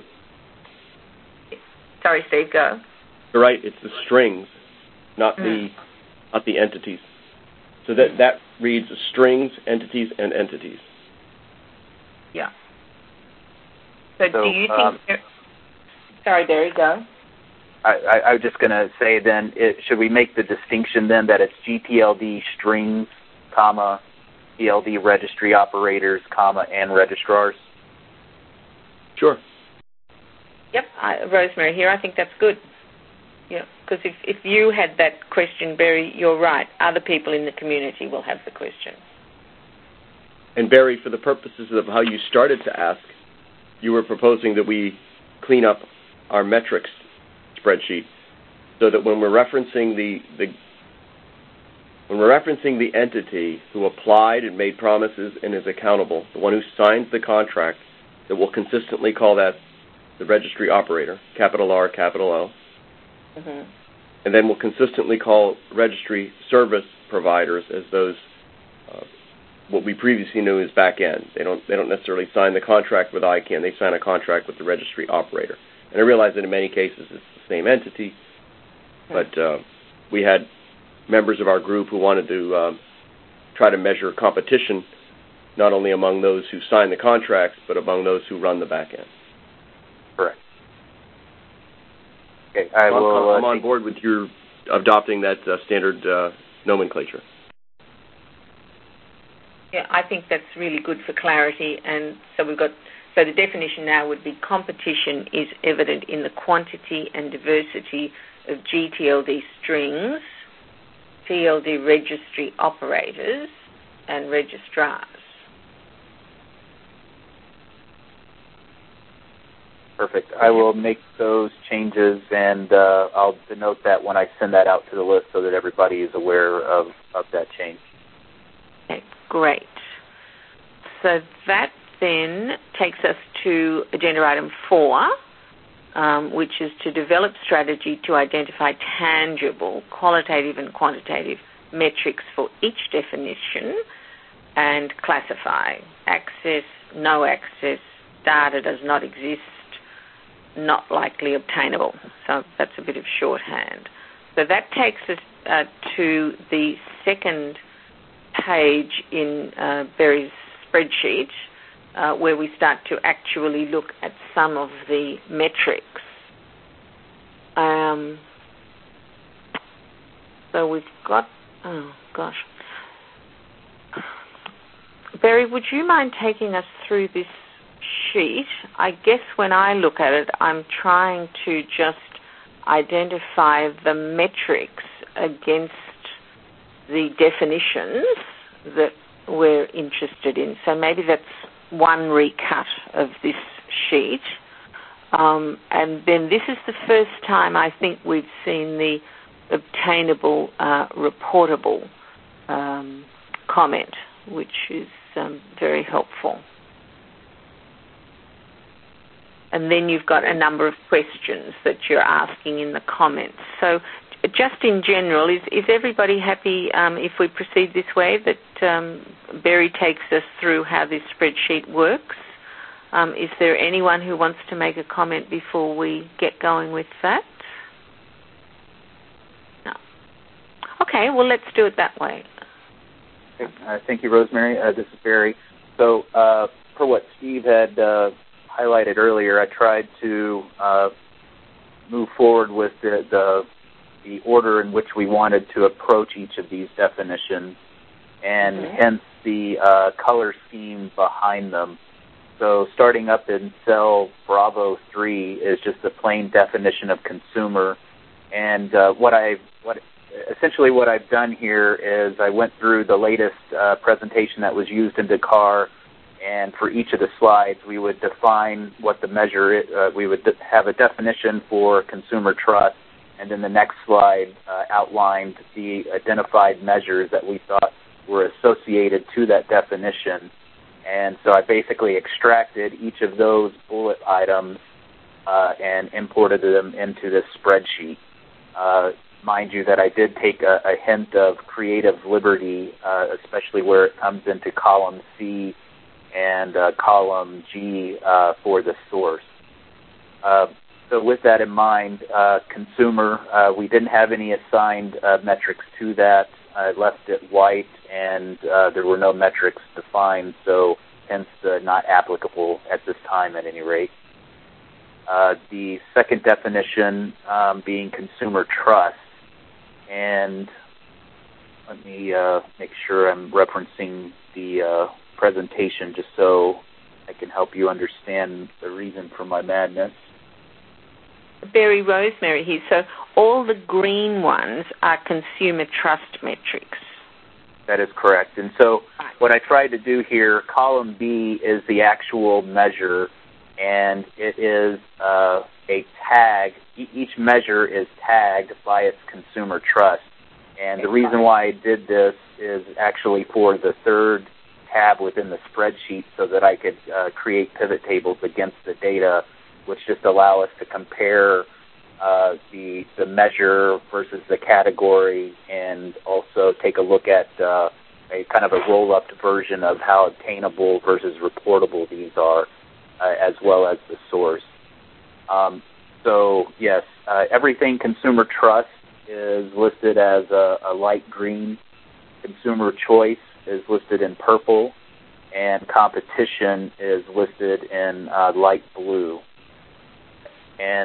Sorry, Steve, go. You're right. It's the strings, not mm. the not the entities. So that that reads strings, entities, and entities. Yeah. So, so do you um, think? Sorry, Barry, go. I, I, I was just going to say then, it, should we make the distinction then that it's G T L D strings, comma, T L D registry operators, comma, and registrars? Sure. Yep, I, Rosemary here. I think that's good. Yeah, because if, if you had that question, Barry, you're right. Other people in the community will have the question. And Barry, for the purposes of how you started to ask, you were proposing that we clean up our metrics spreadsheet so that when we're referencing the, the when we're referencing the entity who applied and made promises and is accountable, the one who signs the contract, that we'll consistently call that the registry operator, capital R, capital O. Mm-hmm. And then we'll consistently call registry service providers as those uh, what we previously knew as back end. They don't they don't necessarily sign the contract with I CANN. They sign a contract with the registry operator. And I realize that in many cases it's the same entity, but uh, we had members of our group who wanted to um, try to measure competition not only among those who sign the contracts, but among those who run the back end. Correct. Okay, I I'm, will. I'm uh, on board with your adopting that uh, standard uh, nomenclature. Yeah, I think that's really good for clarity. And so we've got, so the definition now would be competition is evident in the quantity and diversity of G T L D strings, T L D registry operators, and registrars. Perfect. I will make those changes, and uh, I'll denote that when I send that out to the list so that everybody is aware of, of that change. Okay, great. So that then takes us to agenda item four, um, which is to develop strategy to identify tangible, qualitative and quantitative metrics for each definition and classify access, no access, data does not exist, not likely obtainable. So that's a bit of shorthand. So that takes us uh, to the second page in uh, Barry's spreadsheet, uh, where we start to actually look at some of the metrics. Um, so we've got, oh gosh. Barry, would you mind taking us through this sheet? I guess when I look at it, I'm trying to just identify the metrics against the definitions that we're interested in. So maybe that's one recut of this sheet. Um, and then this is the first time I think we've seen the obtainable, uh, reportable um, comment, which is um, very helpful. And then you've got a number of questions that you're asking in the comments. So just in general, is, is everybody happy um, if we proceed this way, that um, Barry takes us through how this spreadsheet works? Um, is there anyone who wants to make a comment before we get going with that? No. Okay, well, let's do it that way. Okay. Uh, thank you, Rosemary. Uh, this is Barry. So uh, for what Steve had uh, highlighted earlier, I tried to uh, move forward with the, the the order in which we wanted to approach each of these definitions, and mm-hmm. hence the uh, color scheme behind them. So starting up in cell Bravo three is just a plain definition of consumer, and uh, what I what essentially what I've done here is I went through the latest uh, presentation that was used in Dakar. And for each of the slides, we would define what the measure is. Uh, we would de- have a definition for consumer trust, and then the next slide uh, outlined the identified measures that we thought were associated to that definition. And so I basically extracted each of those bullet items uh, and imported them into this spreadsheet. Uh, mind you that I did take a, a hint of creative liberty, uh, especially where it comes into column C and uh, column G uh, for the source. Uh, so with that in mind, uh, consumer, uh, we didn't have any assigned uh, metrics to that. I left it white, and uh, there were no metrics defined, so hence uh, not applicable at this time at any rate. Uh, the second definition um, being consumer trust, and let me uh, make sure I'm referencing the uh, presentation just so I can help you understand the reason for my madness. Barry, Rosemary here. So all the green ones are consumer trust metrics. That is correct. And so what I tried to do here, column B is the actual measure, and it is uh, a tag. E- each measure is tagged by its consumer trust. And the reason why I did this is actually for the third tab within the spreadsheet so that I could uh, create pivot tables against the data, which just allow us to compare uh, the the measure versus the category, and also take a look at uh, a kind of a roll-up version of how obtainable versus reportable these are, uh, as well as the source. Um, so yes, uh, everything consumer trust is listed as a, a light green. Consumer choice is listed in purple, and competition is listed in uh, light blue. And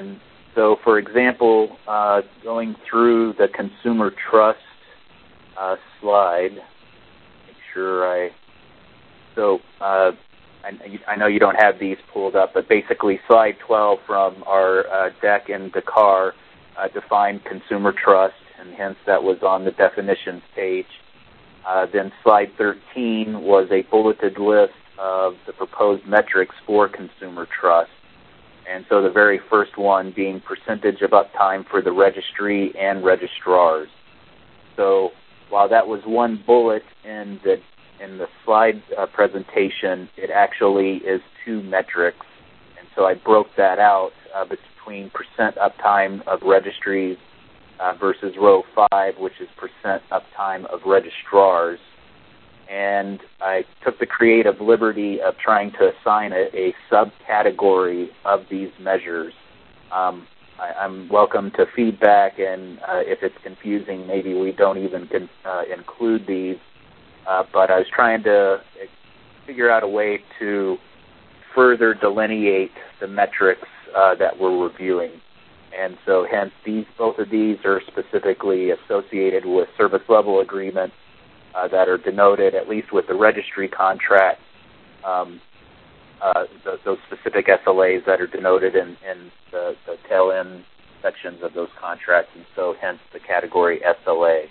so, for example, uh, going through the consumer trust uh, slide, make sure I, so uh, I, I know you don't have these pulled up, but basically slide twelve from our uh, deck in Dakar uh, defined consumer trust, and hence that was on the definitions page. Uh, then slide thirteen was a bulleted list of the proposed metrics for consumer trust. And so the very first one being percentage of uptime for the registry and registrars. So while that was one bullet in the in the slide uh, presentation, it actually is two metrics. And so I broke that out uh, between percent uptime of registries uh, versus row five, which is percent uptime of registrars. And I took the creative liberty of trying to assign a, a subcategory of these measures. Um, I, I'm welcome to feedback, and uh, if it's confusing, maybe we don't even con- uh, include these. Uh, but I was trying to figure out a way to further delineate the metrics uh, that we're reviewing. And so hence these, both of these are specifically associated with service level agreements uh, that are denoted, at least with the registry contract, um, uh, th- those specific S L As that are denoted in, in the, the tail end sections of those contracts, and so hence the category S L A.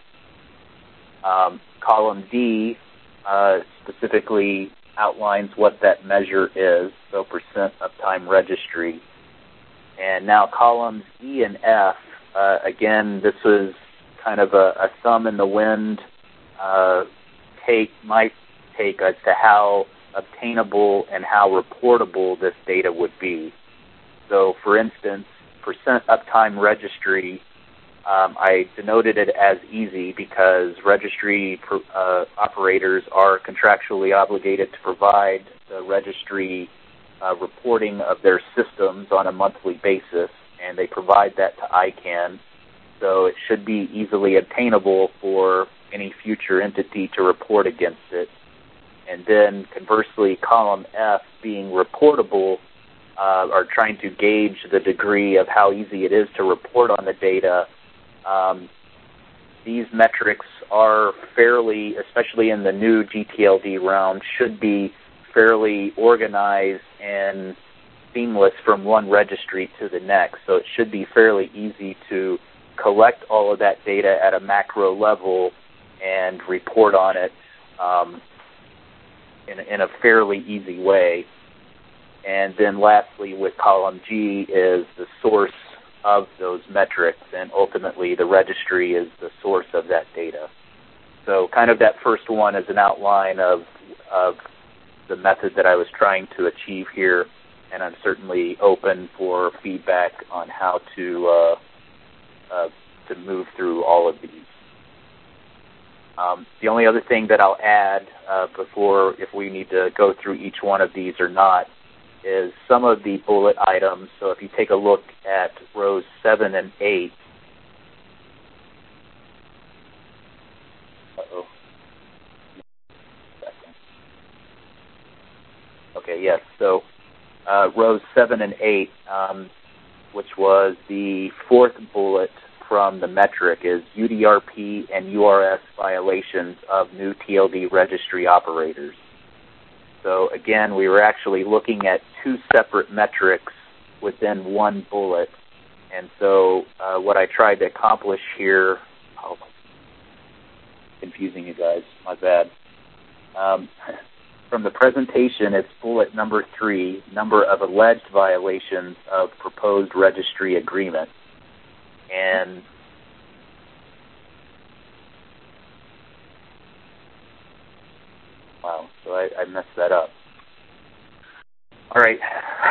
Um, column D uh, specifically outlines what that measure is, so percent uptime registry. And now columns E and F, uh, again, this was kind of a, a thumb in the wind uh, take, my take as to how obtainable and how reportable this data would be. So, for instance, percent uptime registry, Um, I denoted it as easy because registry uh, operators are contractually obligated to provide the registry uh, reporting of their systems on a monthly basis, and they provide that to I CANN. So it should be easily obtainable for any future entity to report against it. And then conversely, column F being reportable, uh, are trying to gauge the degree of how easy it is to report on the data. Um, these metrics are fairly, especially in the new G T L D round, should be fairly organized and seamless from one registry to the next. So it should be fairly easy to collect all of that data at a macro level and report on it um, in, in a fairly easy way. And then lastly, with column G is the source of those metrics, and ultimately the registry is the source of that data. So kind of that first one is an outline of, of the method that I was trying to achieve here, and I'm certainly open for feedback on how to uh, uh, to move through all of these. Um, the only other thing that I'll add uh, before, if we need to go through each one of these or not, is some of the bullet items. So if you take a look at rows seven and eight, uh-oh. Okay, yes. So uh, rows seven and eight, um, which was the fourth bullet from the metric, is U D R P and U R S violations of new T L D registry operators. So again, we were actually looking at two separate metrics within one bullet. And so uh, what I tried to accomplish here, oh, confusing you guys, my bad. Um, from the presentation, it's bullet number three, number of alleged violations of proposed registry agreement. And wow, so I, I messed that up. All right.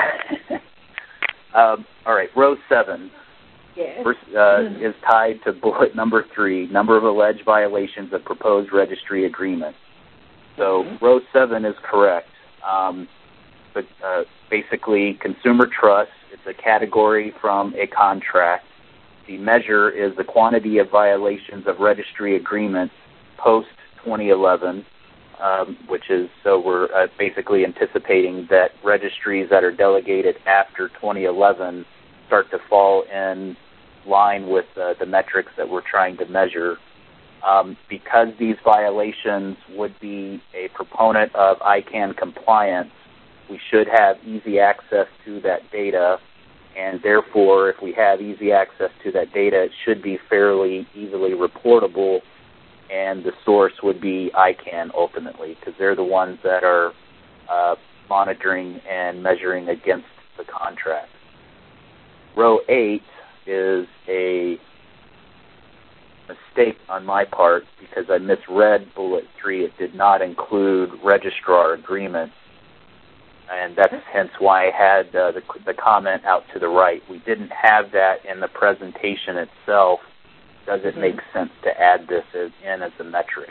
um, all right, row seven yes. first, uh, is tied to bullet number three, number of alleged violations of proposed registry agreement. So mm-hmm. row seven is correct. Um, but uh, basically, consumer trust, it's a category from a contract. The measure is the quantity of violations of registry agreements post twenty eleven. Um, which is, so we're uh, basically anticipating that registries that are delegated after twenty eleven start to fall in line with uh, the metrics that we're trying to measure. Um, because these violations would be a proponent of I CAN compliance, we should have easy access to that data, and therefore, if we have easy access to that data, it should be fairly easily reportable, and the source would be I CAN ultimately, because they're the ones that are uh, monitoring and measuring against the contract. Row eight is a mistake on my part because I misread bullet three. It did not include registrar agreement, and that's hence why I had uh, the, the comment out to the right. We didn't have that in the presentation itself. Does it mm-hmm. make sense to add this as, in as a metric?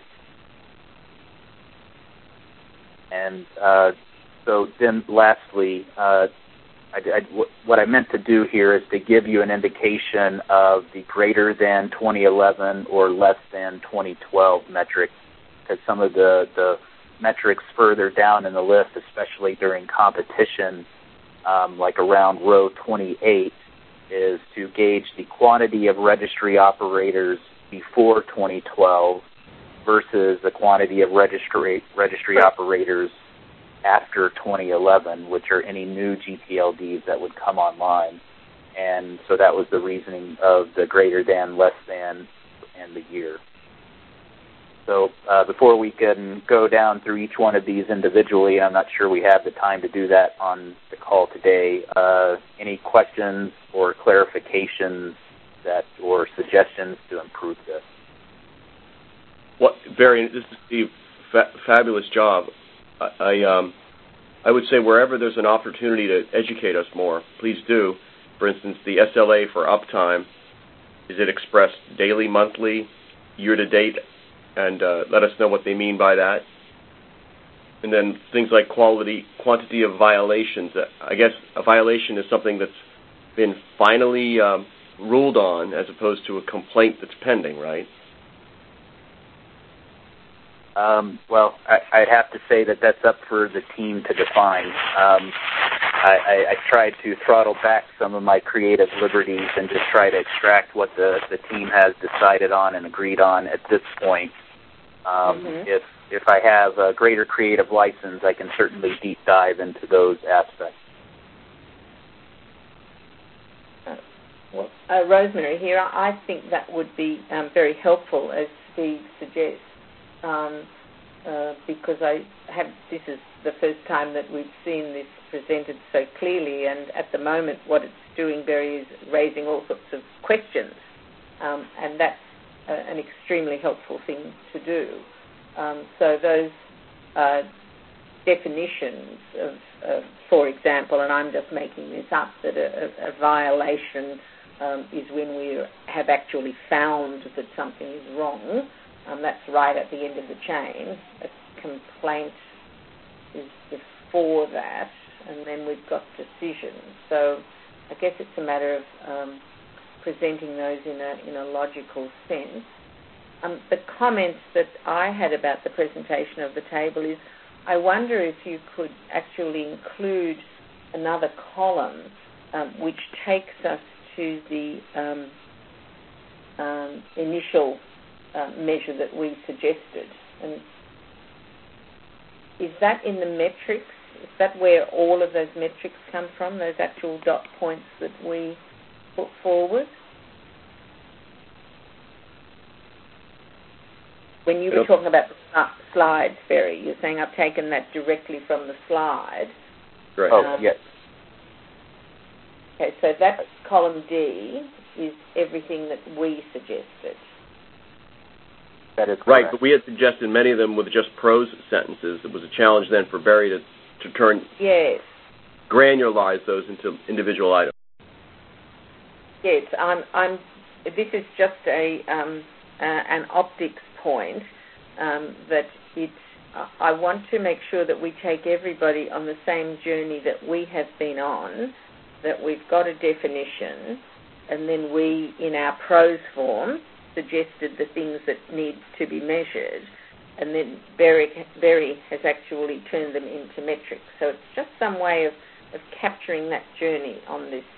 And uh, so then lastly, uh, I, I, what I meant to do here is to give you an indication of the greater than twenty eleven or less than twenty twelve metric, because some of the, the metrics further down in the list, especially during competition, um, like around row twenty-eight, is to gauge the quantity of registry operators before twenty twelve versus the quantity of registry, registry operators after twenty eleven, which are any new G T L Ds that would come online. And so that was the reasoning of the greater than, less than, and the year. So uh, before we can go down through each one of these individually, I'm not sure we have the time to do that on the call today. Uh, any questions or clarifications that or suggestions to improve this? What, Barry, this is Steve. Fa- fabulous job. I, I, um, I would say wherever there's an opportunity to educate us more, please do. For instance, the S L A for uptime, is it expressed daily, monthly, year-to-date? And uh, let us know what they mean by that. And then things like quality, quantity of violations. I guess a violation is something that's been finally um, ruled on as opposed to a complaint that's pending, right? Um, well, I, I'd have to say that that's up for the team to define. Um, I, I, I tried to throttle back some of my creative liberties and just try to extract what the, the team has decided on and agreed on at this point. Um, mm-hmm. If if I have a greater creative license, I can certainly deep dive into those aspects. Uh, well, uh, Rosemary here, I think that would be um, very helpful, as Steve suggests. Um, uh, because I have, this is the first time that we've seen this presented so clearly, and at the moment what it's doing, Barry, is raising all sorts of questions, um, and that's uh, an extremely helpful thing to do. Um, so those uh, definitions of, of, for example, and I'm just making this up, that a, a violation um, is when we have actually found that something is wrong. Um, that's right at the end of the chain. A complaint is before that, and then we've got decisions. So I guess it's a matter of um, presenting those in a in a logical sense. Um, the comments that I had about the presentation of the table is, I wonder if you could actually include another column um, which takes us to the um, um, initial Uh, measure that we suggested. And is that in the metrics? Is that where all of those metrics come from, those actual dot points that we put forward? When you were yep. talking about the slides, Barry, you're saying I've taken that directly from the slide. Right. Oh, um, yes. Okay, so that column D is everything that we suggested. That is right, but we had suggested many of them with just prose sentences. It was a challenge then for Barry to, to turn, yes, granularize those into individual items. Yes, I'm. I'm. This is just a um, uh, an optics point um, that it's. I want to make sure that we take everybody on the same journey that we have been on. That we've got a definition, and then we, in our prose form, suggested the things that need to be measured, and then Barry, Barry has actually turned them into metrics. So it's just some way of, of capturing that journey on this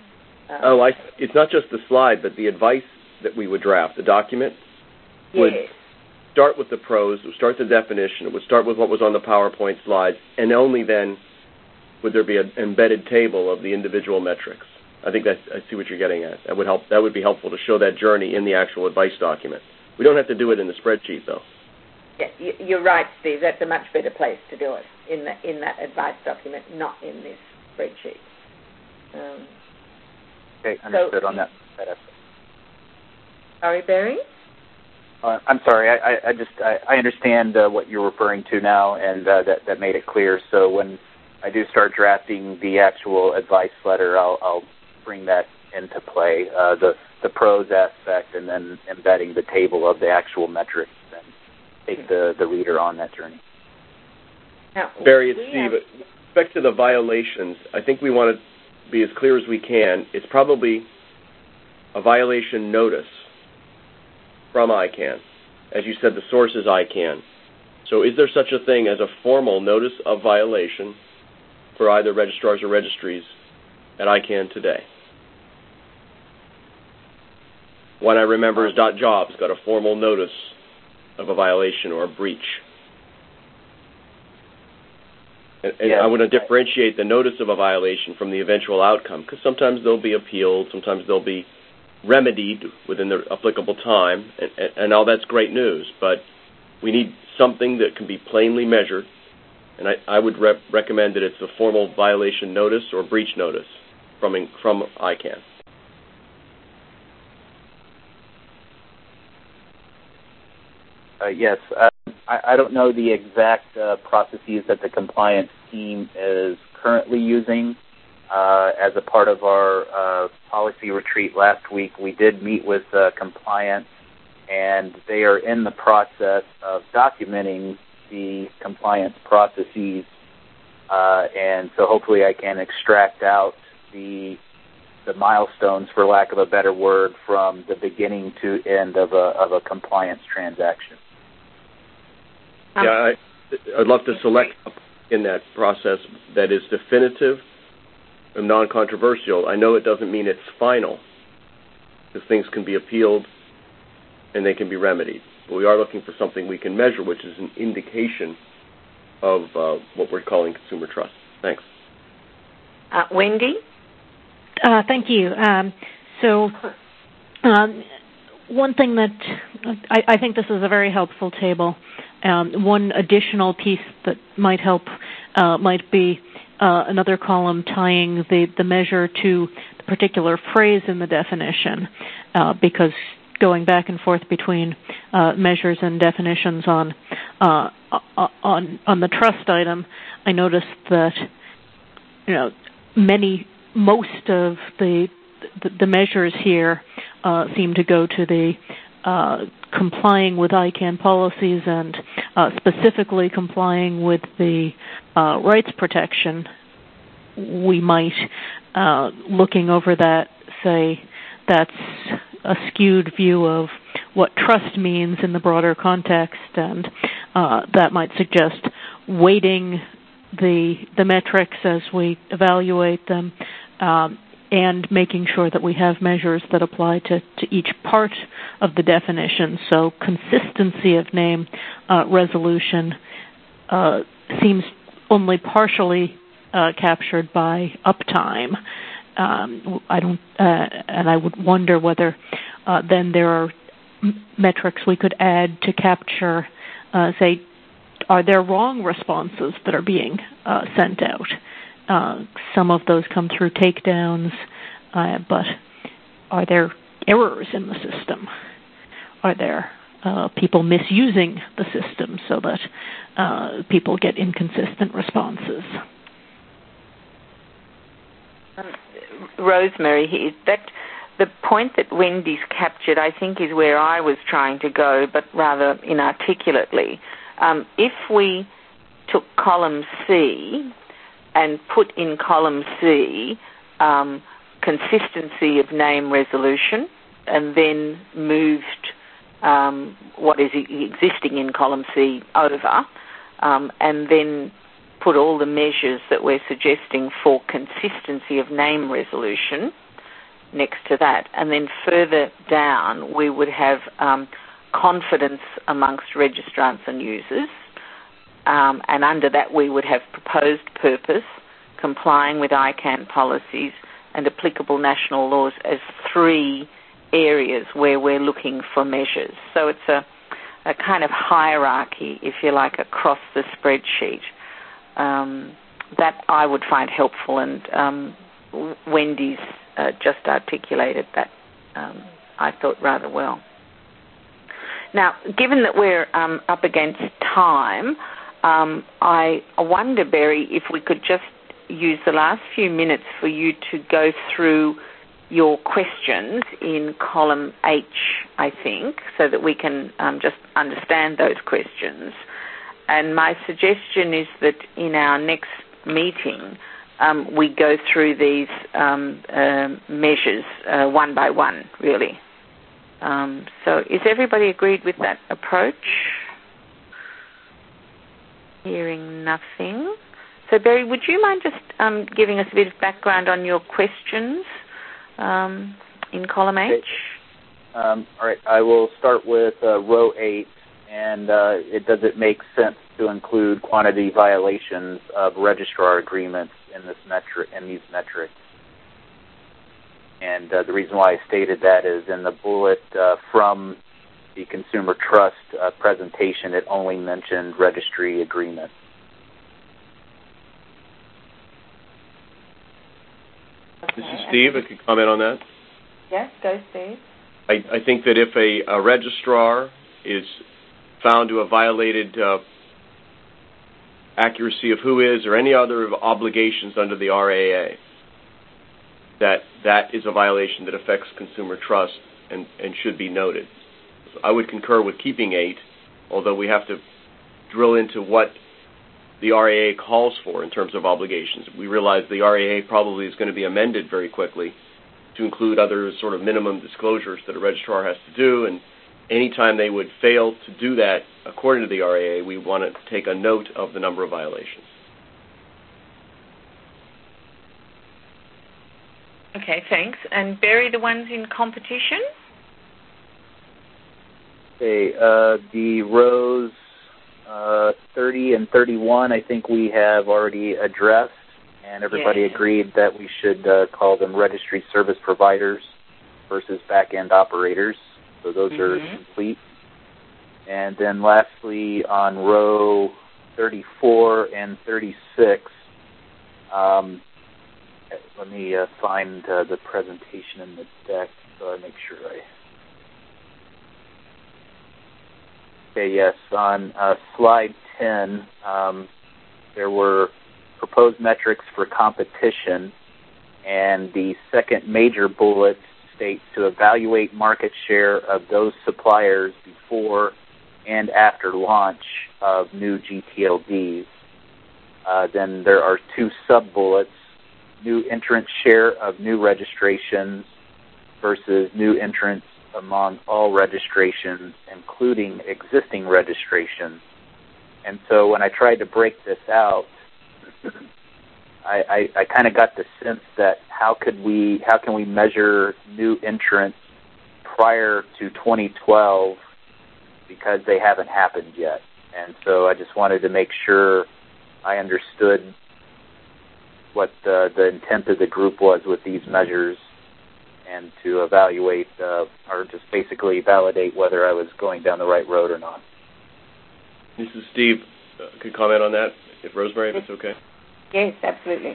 Uh, oh, I, it's not just the slide, but the advice that we would draft, the document, would yes. start with the pros, would start the definition, it would start with what was on the PowerPoint slides, and only then would there be an embedded table of the individual metrics. I think that's, I see what you're getting at. That would help. That would be helpful to show that journey in the actual advice document. We don't have to do it in the spreadsheet, though. Yeah, you're right, Steve. That's a much better place to do it, in the, in that advice document, not in this spreadsheet. Um, okay, understood so, on that. that sorry, Barry? Uh, I'm sorry. I, I, I just I, I understand uh, what you're referring to now, and uh, that that made it clear. So when I do start drafting the actual advice letter, I'll, I'll bring that into play, uh, the the pros aspect, and then embedding the table of the actual metrics, and take the, the reader on that journey. Now, Barry, it's Steve. With respect to the violations, I think we want to be as clear as we can. It's probably a violation notice from I CANN. As you said, the source is I CANN. So is there such a thing as a formal notice of violation for either registrars or registries at I CANN today? One I remember is .jobs got a formal notice of a violation or a breach. And, and yes. I want to differentiate the notice of a violation from the eventual outcome, because sometimes they'll be appealed, sometimes they'll be remedied within the applicable time, and, and, and all that's great news, but we need something that can be plainly measured, and I, I would rep- recommend that it's a formal violation notice or breach notice from, from I CANN. Uh, yes, uh, I, I don't know the exact uh, processes that the compliance team is currently using. Uh, as a part of our uh, policy retreat last week, we did meet with uh, compliance, and they are in the process of documenting the compliance processes, uh, and so hopefully I can extract out the the milestones, for lack of a better word, from the beginning to end of a of a compliance transaction. Yeah, I, I'd love to select in that process that is definitive and non-controversial. I know it doesn't mean it's final, because things can be appealed and they can be remedied. But we are looking for something we can measure, which is an indication of uh, what we're calling consumer trust. Thanks. Uh, Wendy? Uh, thank you. Um, so um, one thing that I, I think this is a very helpful table. Um, one additional piece that might help uh, might be uh, another column tying the, the measure to the particular phrase in the definition, uh, because going back and forth between uh, measures and definitions on uh, on on the trust item, I noticed that you know many most of the the, the measures here uh, seem to go to the uh, complying with I CANN policies and uh, specifically complying with the uh, rights protection. We might, uh, looking over that, say that's a skewed view of what trust means in the broader context, and uh, that might suggest weighting the the metrics as we evaluate them, um, and making sure that we have measures that apply to, to each part of the definition. So consistency of name uh, resolution uh, seems only partially uh, captured by uptime. Um, I don't, uh, and I would wonder whether uh, then there are m- metrics we could add to capture, uh, say, are there wrong responses that are being uh, sent out? Uh, some of those come through takedowns, uh, but are there errors in the system? Are there uh, people misusing the system so that uh, people get inconsistent responses? Um, Rosemary, that the point that Wendy's captured, I think, is where I was trying to go, but rather inarticulately. Um, if we took column C and put in column C um, consistency of name resolution, and then moved um, what is existing in column C over, um, and then put all the measures that we're suggesting for consistency of name resolution next to that. And then further down, we would have um, confidence amongst registrants and users. Um, and under that, we would have proposed purpose, complying with I CANN policies, and applicable national laws as three areas where we're looking for measures. So it's a, a kind of hierarchy, if you like, across the spreadsheet. Um, that I would find helpful, and um, Wendy's uh, just articulated that, um, I thought, rather well. Now, given that we're um, up against time, um, I wonder, Barry, if we could just use the last few minutes for you to go through your questions in column H, I think, so that we can um, just understand those questions. And my suggestion is that in our next meeting, um, we go through these um, uh, measures uh, one by one, really. Um, so is everybody agreed with that approach? Hearing nothing. So, Barry, would you mind just um, giving us a bit of background on your questions um, in column H? Um, all right, I will start with uh, row eight, and uh, it does it make sense to include quantity violations of registrar agreements in this metric, in these metrics? And uh, the reason why I stated that is in the bullet uh, from the Consumer Trust uh, presentation, it only mentioned registry agreements. This is Steve. I could comment on that. Yes, go, Steve. I, I think that if a, a registrar is found to have violated uh, accuracy of who is or any other obligations under the R A A, that that is a violation that affects consumer trust and, and should be noted. So I would concur with keeping eight, although we have to drill into what the R A A calls for in terms of obligations. We realize the R A A probably is going to be amended very quickly to include other sort of minimum disclosures that a registrar has to do, and anytime they would fail to do that according to the R A A, we want to take a note of the number of violations. Okay, thanks. And Barry, the ones in competition? Okay, uh, the rows uh, thirty and thirty-one, I think we have already addressed, and everybody yes. agreed that we should uh, call them registry service providers versus back-end operators. So those mm-hmm. are complete. And then lastly, on row thirty-four and thirty-six, um, let me uh, find uh, the presentation in the deck so I make sure I... Okay, yes, on uh, slide ten, um, there were proposed metrics for competition, and the second major bullet states to evaluate market share of those suppliers before and after launch of new G T L Ds. Uh, then there are two sub-bullets, new entrant share of new registrations versus new entrants among all registrations, including existing registrations. And so when I tried to break this out, I, I, I kind of got the sense that how could we, how can we measure new entrants prior to twenty twelve because they haven't happened yet. And so I just wanted to make sure I understood what the, the intent of the group was with these measures, and to evaluate uh, or just basically validate whether I was going down the right road or not. This is Steve. Uh, could comment on that, if Rosemary, if it's okay? Yes, absolutely.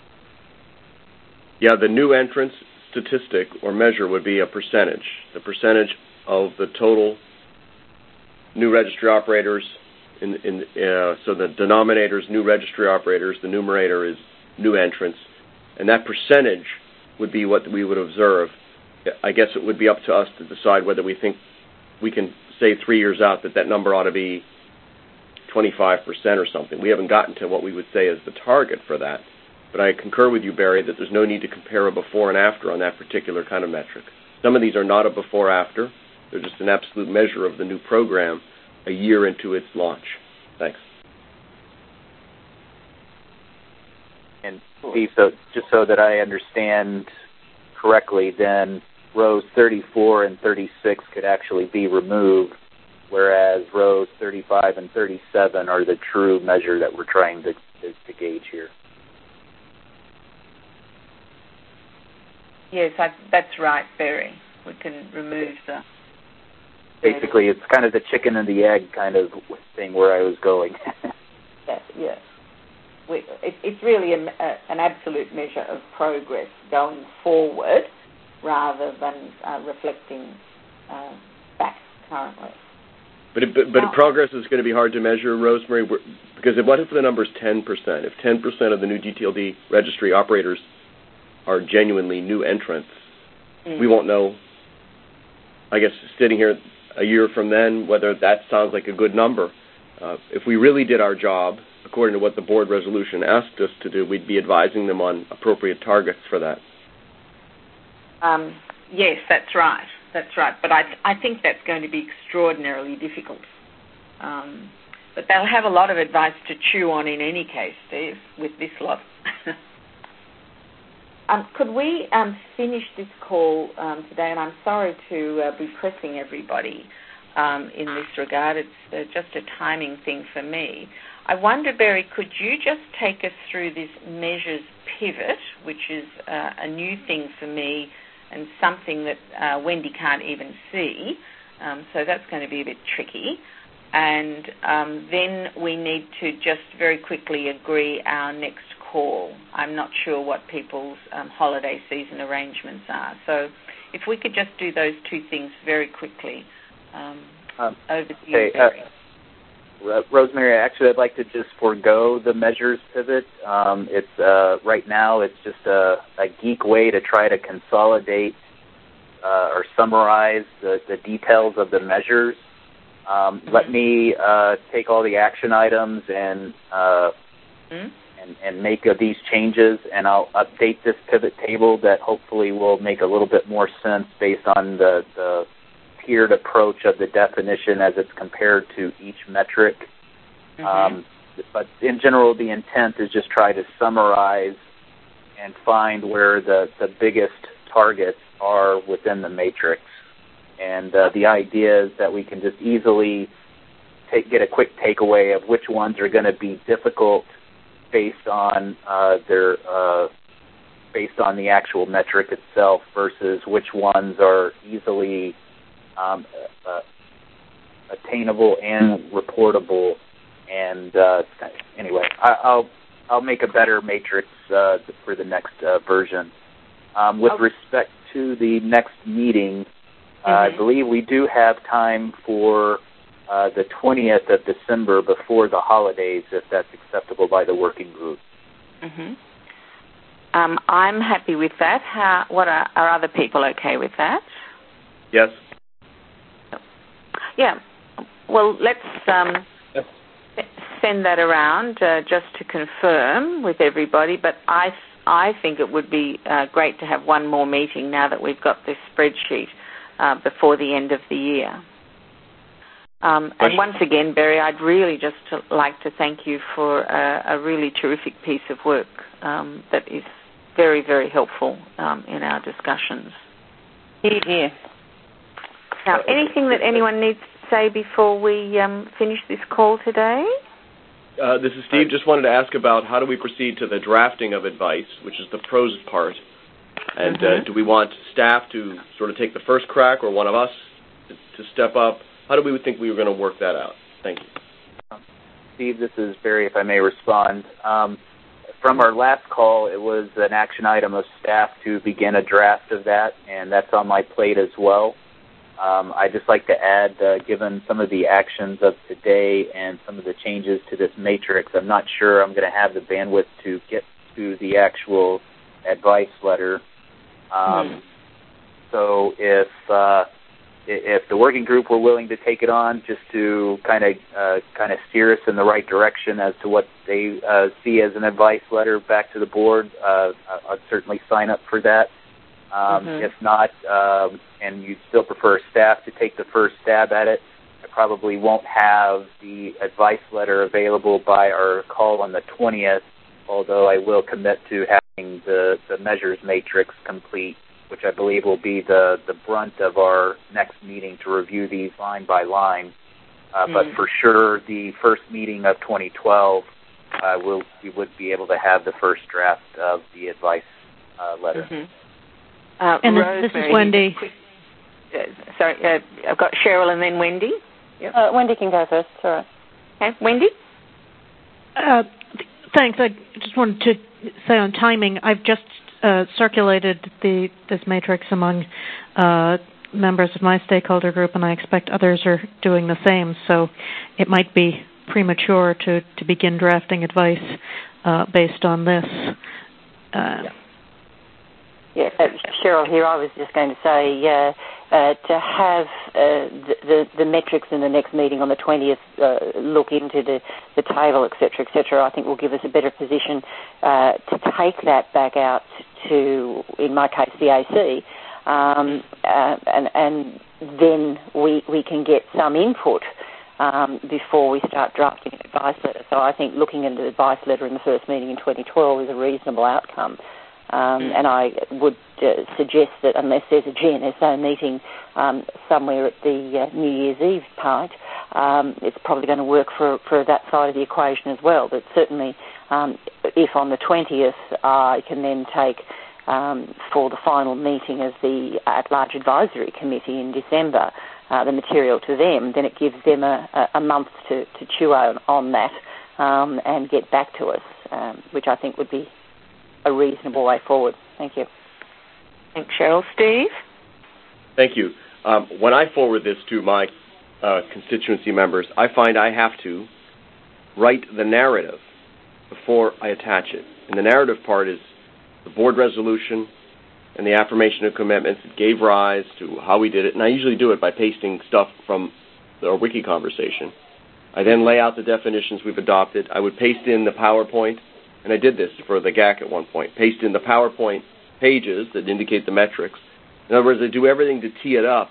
Yeah, the new entrance statistic or measure would be a percentage. The percentage of the total new registry operators, in, in uh, so the denominator is new registry operators, the numerator is new entrants, and that percentage would be what we would observe. I guess it would be up to us to decide whether we think we can say three years out that that number ought to be twenty-five percent or something. We haven't gotten to what we would say is the target for that. But I concur with you, Barry, that there's no need to compare a before and after on that particular kind of metric. Some of these are not a before-after. They're just an absolute measure of the new program a year into its launch. Thanks. And Steve, so just so that I understand correctly, then rows thirty-four and thirty-six could actually be removed, whereas rows thirty-five and thirty-seven are the true measure that we're trying to, to, to gauge here. Yes, I, that's right, Barry. We can remove the... Basically, it's kind of the chicken and the egg kind of thing where I was going. Yes, yes. We, it, it's really a, a, an absolute measure of progress going forward rather than uh, reflecting uh, back currently. But, it, but, but now, progress is going to be hard to measure, Rosemary, because if, what if the number is ten percent? If ten percent of the new D T L D registry operators are genuinely new entrants, mm. we won't know, I guess, sitting here a year from then, whether that sounds like a good number. Uh, if we really did our job, according to what the board resolution asked us to do, we'd be advising them on appropriate targets for that. Um, yes, that's right. That's right. But I, I think that's going to be extraordinarily difficult. Um, but they'll have a lot of advice to chew on in any case, Steve, with this lot. Um, could we um, finish this call um, today? And I'm sorry to uh, be pressing everybody um, in this regard. It's uh, just a timing thing for me. I wonder, Barry, could you just take us through this measures pivot, which is uh, a new thing for me and something that uh, Wendy can't even see. Um, so that's going to be a bit tricky. And um, then we need to just very quickly agree our next call. I'm not sure what people's um, holiday season arrangements are. So if we could just do those two things very quickly. Um, um, over to you, okay, Barry. Uh, Rosemary, actually, I'd like to just forego the measures pivot. Um, it's uh, right now, it's just a, a geek way to try to consolidate uh, or summarize the, the details of the measures. Um, mm-hmm. Let me uh, take all the action items and uh, mm-hmm. and, and make uh, these changes, and I'll update this pivot table that hopefully will make a little bit more sense based on the, the tiered approach of the definition as it's compared to each metric. Mm-hmm. Um, but in general, the intent is just try to summarize and find where the, the biggest targets are within the matrix. And uh, the idea is that we can just easily take, get a quick takeaway of which ones are going to be difficult based on uh, their uh, based on the actual metric itself versus which ones are easily um, uh, attainable and reportable. And uh, anyway, I, I'll I'll make a better matrix uh, for the next uh, version. Um, with okay. respect to the next meeting, uh, mm-hmm. I believe we do have time for uh, the twentieth of December before the holidays, if that's acceptable by the working group. Mm-hmm. Um, I'm happy with that. How, what are, are other people okay with that? Yes. Yeah. Well, let's um, yes. send that around uh, just to confirm with everybody. But I, I think it would be uh, great to have one more meeting now that we've got this spreadsheet uh, before the end of the year. Um, and once again, Barry, I'd really just to like to thank you for a, a really terrific piece of work um, that is very, very helpful um, in our discussions. Yeah. Now, anything that anyone needs to say before we um, finish this call today? Uh, this is Steve. Just wanted to ask about how do we proceed to the drafting of advice, which is the prose part. And mm-hmm. uh, do we want staff to sort of take the first crack or one of us to, to step up? How do we think we were going to work that out? Thank you. Steve, this is Barry, if I may respond. Um, from our last call, it was an action item of staff to begin a draft of that, and that's on my plate as well. Um, I'd just like to add, uh, given some of the actions of today and some of the changes to this matrix, I'm not sure I'm going to have the bandwidth to get to the actual advice letter. Um, hmm. So if... Uh, If the working group were willing to take it on, just to kind of uh, kind of steer us in the right direction as to what they uh, see as an advice letter back to the board, uh, I'd certainly sign up for that. Um, mm-hmm. If not, um, and you still prefer staff to take the first stab at it, I probably won't have the advice letter available by our call on the twentieth, although I will commit to having the, the measures matrix complete which I believe will be the, the brunt of our next meeting to review these line by line. Uh, mm. But for sure, the first meeting of twenty twelve, uh, we'll, we would be able to have the first draft of the advice uh, letter. Mm-hmm. uh, and Rosemary, this is Wendy. Uh, sorry, uh, I've got Cheryl and then Wendy. Yep. Uh, Wendy can go first. All right. Okay, Wendy? Uh, th- thanks. I just wanted to say on timing, I've just uh, circulated the this matrix among uh, members of my stakeholder group, and I expect others are doing the same. So it might be premature to, to begin drafting advice uh, based on this. Uh, yeah, yeah uh, Cheryl here. I was just going to say uh, uh, to have uh, the, the the metrics in the next meeting on the twentieth uh, look into the, the table, et cetera, et cetera, I think will give us a better position uh, to take that back out to, in my case, the A C, um, uh, and, and then we we can get some input um, before we start drafting an advice letter. So I think looking at the advice letter in the first meeting in twenty twelve is a reasonable outcome. Um, mm. And I would uh, suggest that unless there's a G N S O meeting um, somewhere at the uh, New Year's Eve part, um, it's probably going to work for, for that side of the equation as well. But certainly um, if on the twentieth I can then take um, for the final meeting of the at-large advisory committee in December uh, the material to them, then it gives them a, a month to, to chew on, on that um, and get back to us, um, which I think would be a reasonable way forward. Thank you. Thanks, Cheryl. Steve? Thank you. Um, when I forward this to my uh, constituency members, I find I have to write the narrative before I attach it. And the narrative part is the board resolution and the affirmation of commitments that gave rise to how we did it. And I usually do it by pasting stuff from our wiki conversation. I then lay out the definitions we've adopted. I would paste in the PowerPoint. And I did this for the G A C at one point, paste in the PowerPoint pages that indicate the metrics. In other words, I do everything to tee it up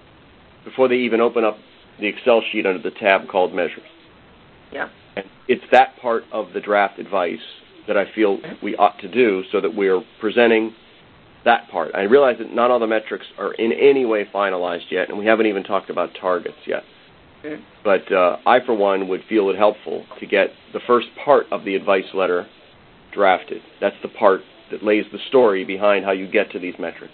before they even open up the Excel sheet under the tab called Measures. Yeah. And it's that part of the draft advice that I feel we ought to do so that we're presenting that part. I realize that not all the metrics are in any way finalized yet, and we haven't even talked about targets yet. Mm-hmm. But uh, I, for one, would feel it helpful to get the first part of the advice letter drafted. That's the part that lays the story behind how you get to these metrics.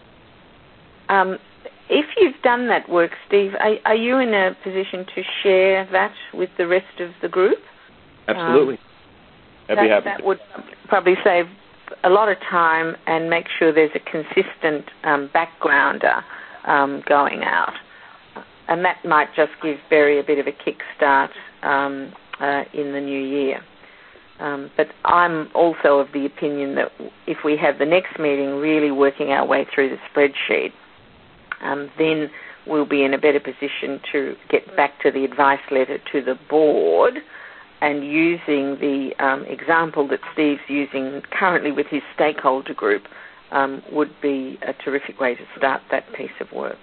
Um, if you've done that work, Steve, are, are you in a position to share that with the rest of the group? Absolutely. Um, I'd that, be happy that to. would probably save a lot of time and make sure there's a consistent um, backgrounder um, going out. And that might just give Barry a bit of a kickstart um, uh, in the new year. Um, but I'm also of the opinion that if we have the next meeting really working our way through the spreadsheet, um, then we'll be in a better position to get back to the advice letter to the board, and using the um, example that Steve's using currently with his stakeholder group um, would be a terrific way to start that piece of work.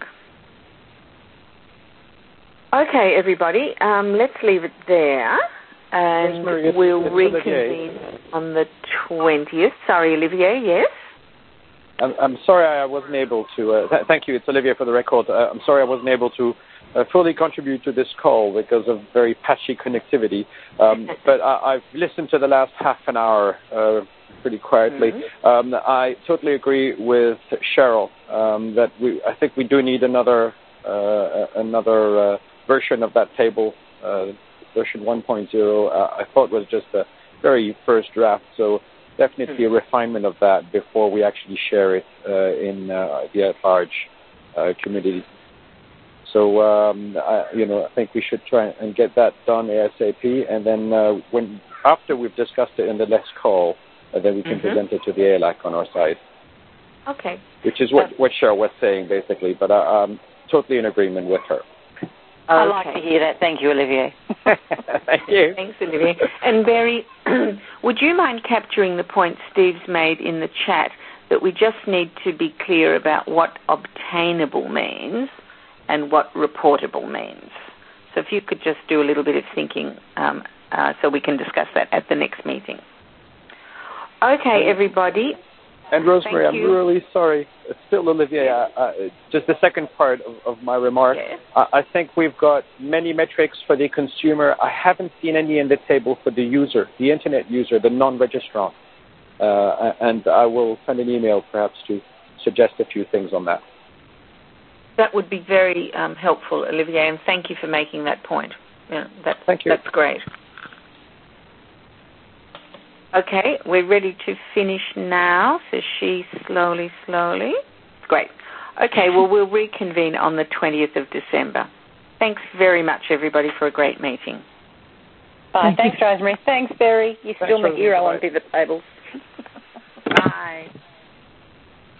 Okay, everybody, um, let's leave it there. And Rosemary, it's, we'll it's reconvene Olivier. On the twentieth. Sorry, Olivier, yes? I'm, I'm sorry I wasn't able to, uh, th- thank you, it's Olivier for the record. Uh, I'm sorry I wasn't able to uh, fully contribute to this call because of very patchy connectivity. Um, but I, I've listened to the last half an hour uh, pretty quietly. Mm-hmm. Um, I totally agree with Cheryl um, that we, I think we do need another, uh, another uh, version of that table. Uh, version one point oh, uh, I thought was just a very first draft, so definitely mm. a refinement of that before we actually share it uh, in uh, the at-large uh, committee. So, um, I, you know, I think we should try and get that done ASAP, and then uh, when after we've discussed it in the next call, uh, then we can mm-hmm. present it to the A L A C on our side. Okay. Which is what, what Cheryl was saying, basically, but I, I'm totally in agreement with her. Okay. I like to hear that. Thank you, Olivier. Thank you. Thanks, Olivier. And Barry, would you mind capturing the point Steve's made in the chat that we just need to be clear about what obtainable means and what reportable means? So if you could just do a little bit of thinking um, uh, so we can discuss that at the next meeting. Okay, everybody. And Rosemary, Thank I'm you. really sorry. Still, Olivier, Yes. uh, uh, just the second part of, of my remark. Yes. I, I think we've got many metrics for the consumer. I haven't seen any in the table for the user, the Internet user, the non-registrant. Uh, and I will send an email perhaps to suggest a few things on that. That would be very um, helpful, Olivier, and thank you for making that point. Yeah, that, Thank you. That's great. Okay, we're ready to finish now, says she slowly, slowly. Great. Okay, well, we'll reconvene on the twentieth of December. Thanks very much, everybody, for a great meeting. Bye. Thank Thanks, you. Rosemary. Thanks, Barry. You Thanks, still make Rosemary. your Bye. on pivot tables. Bye.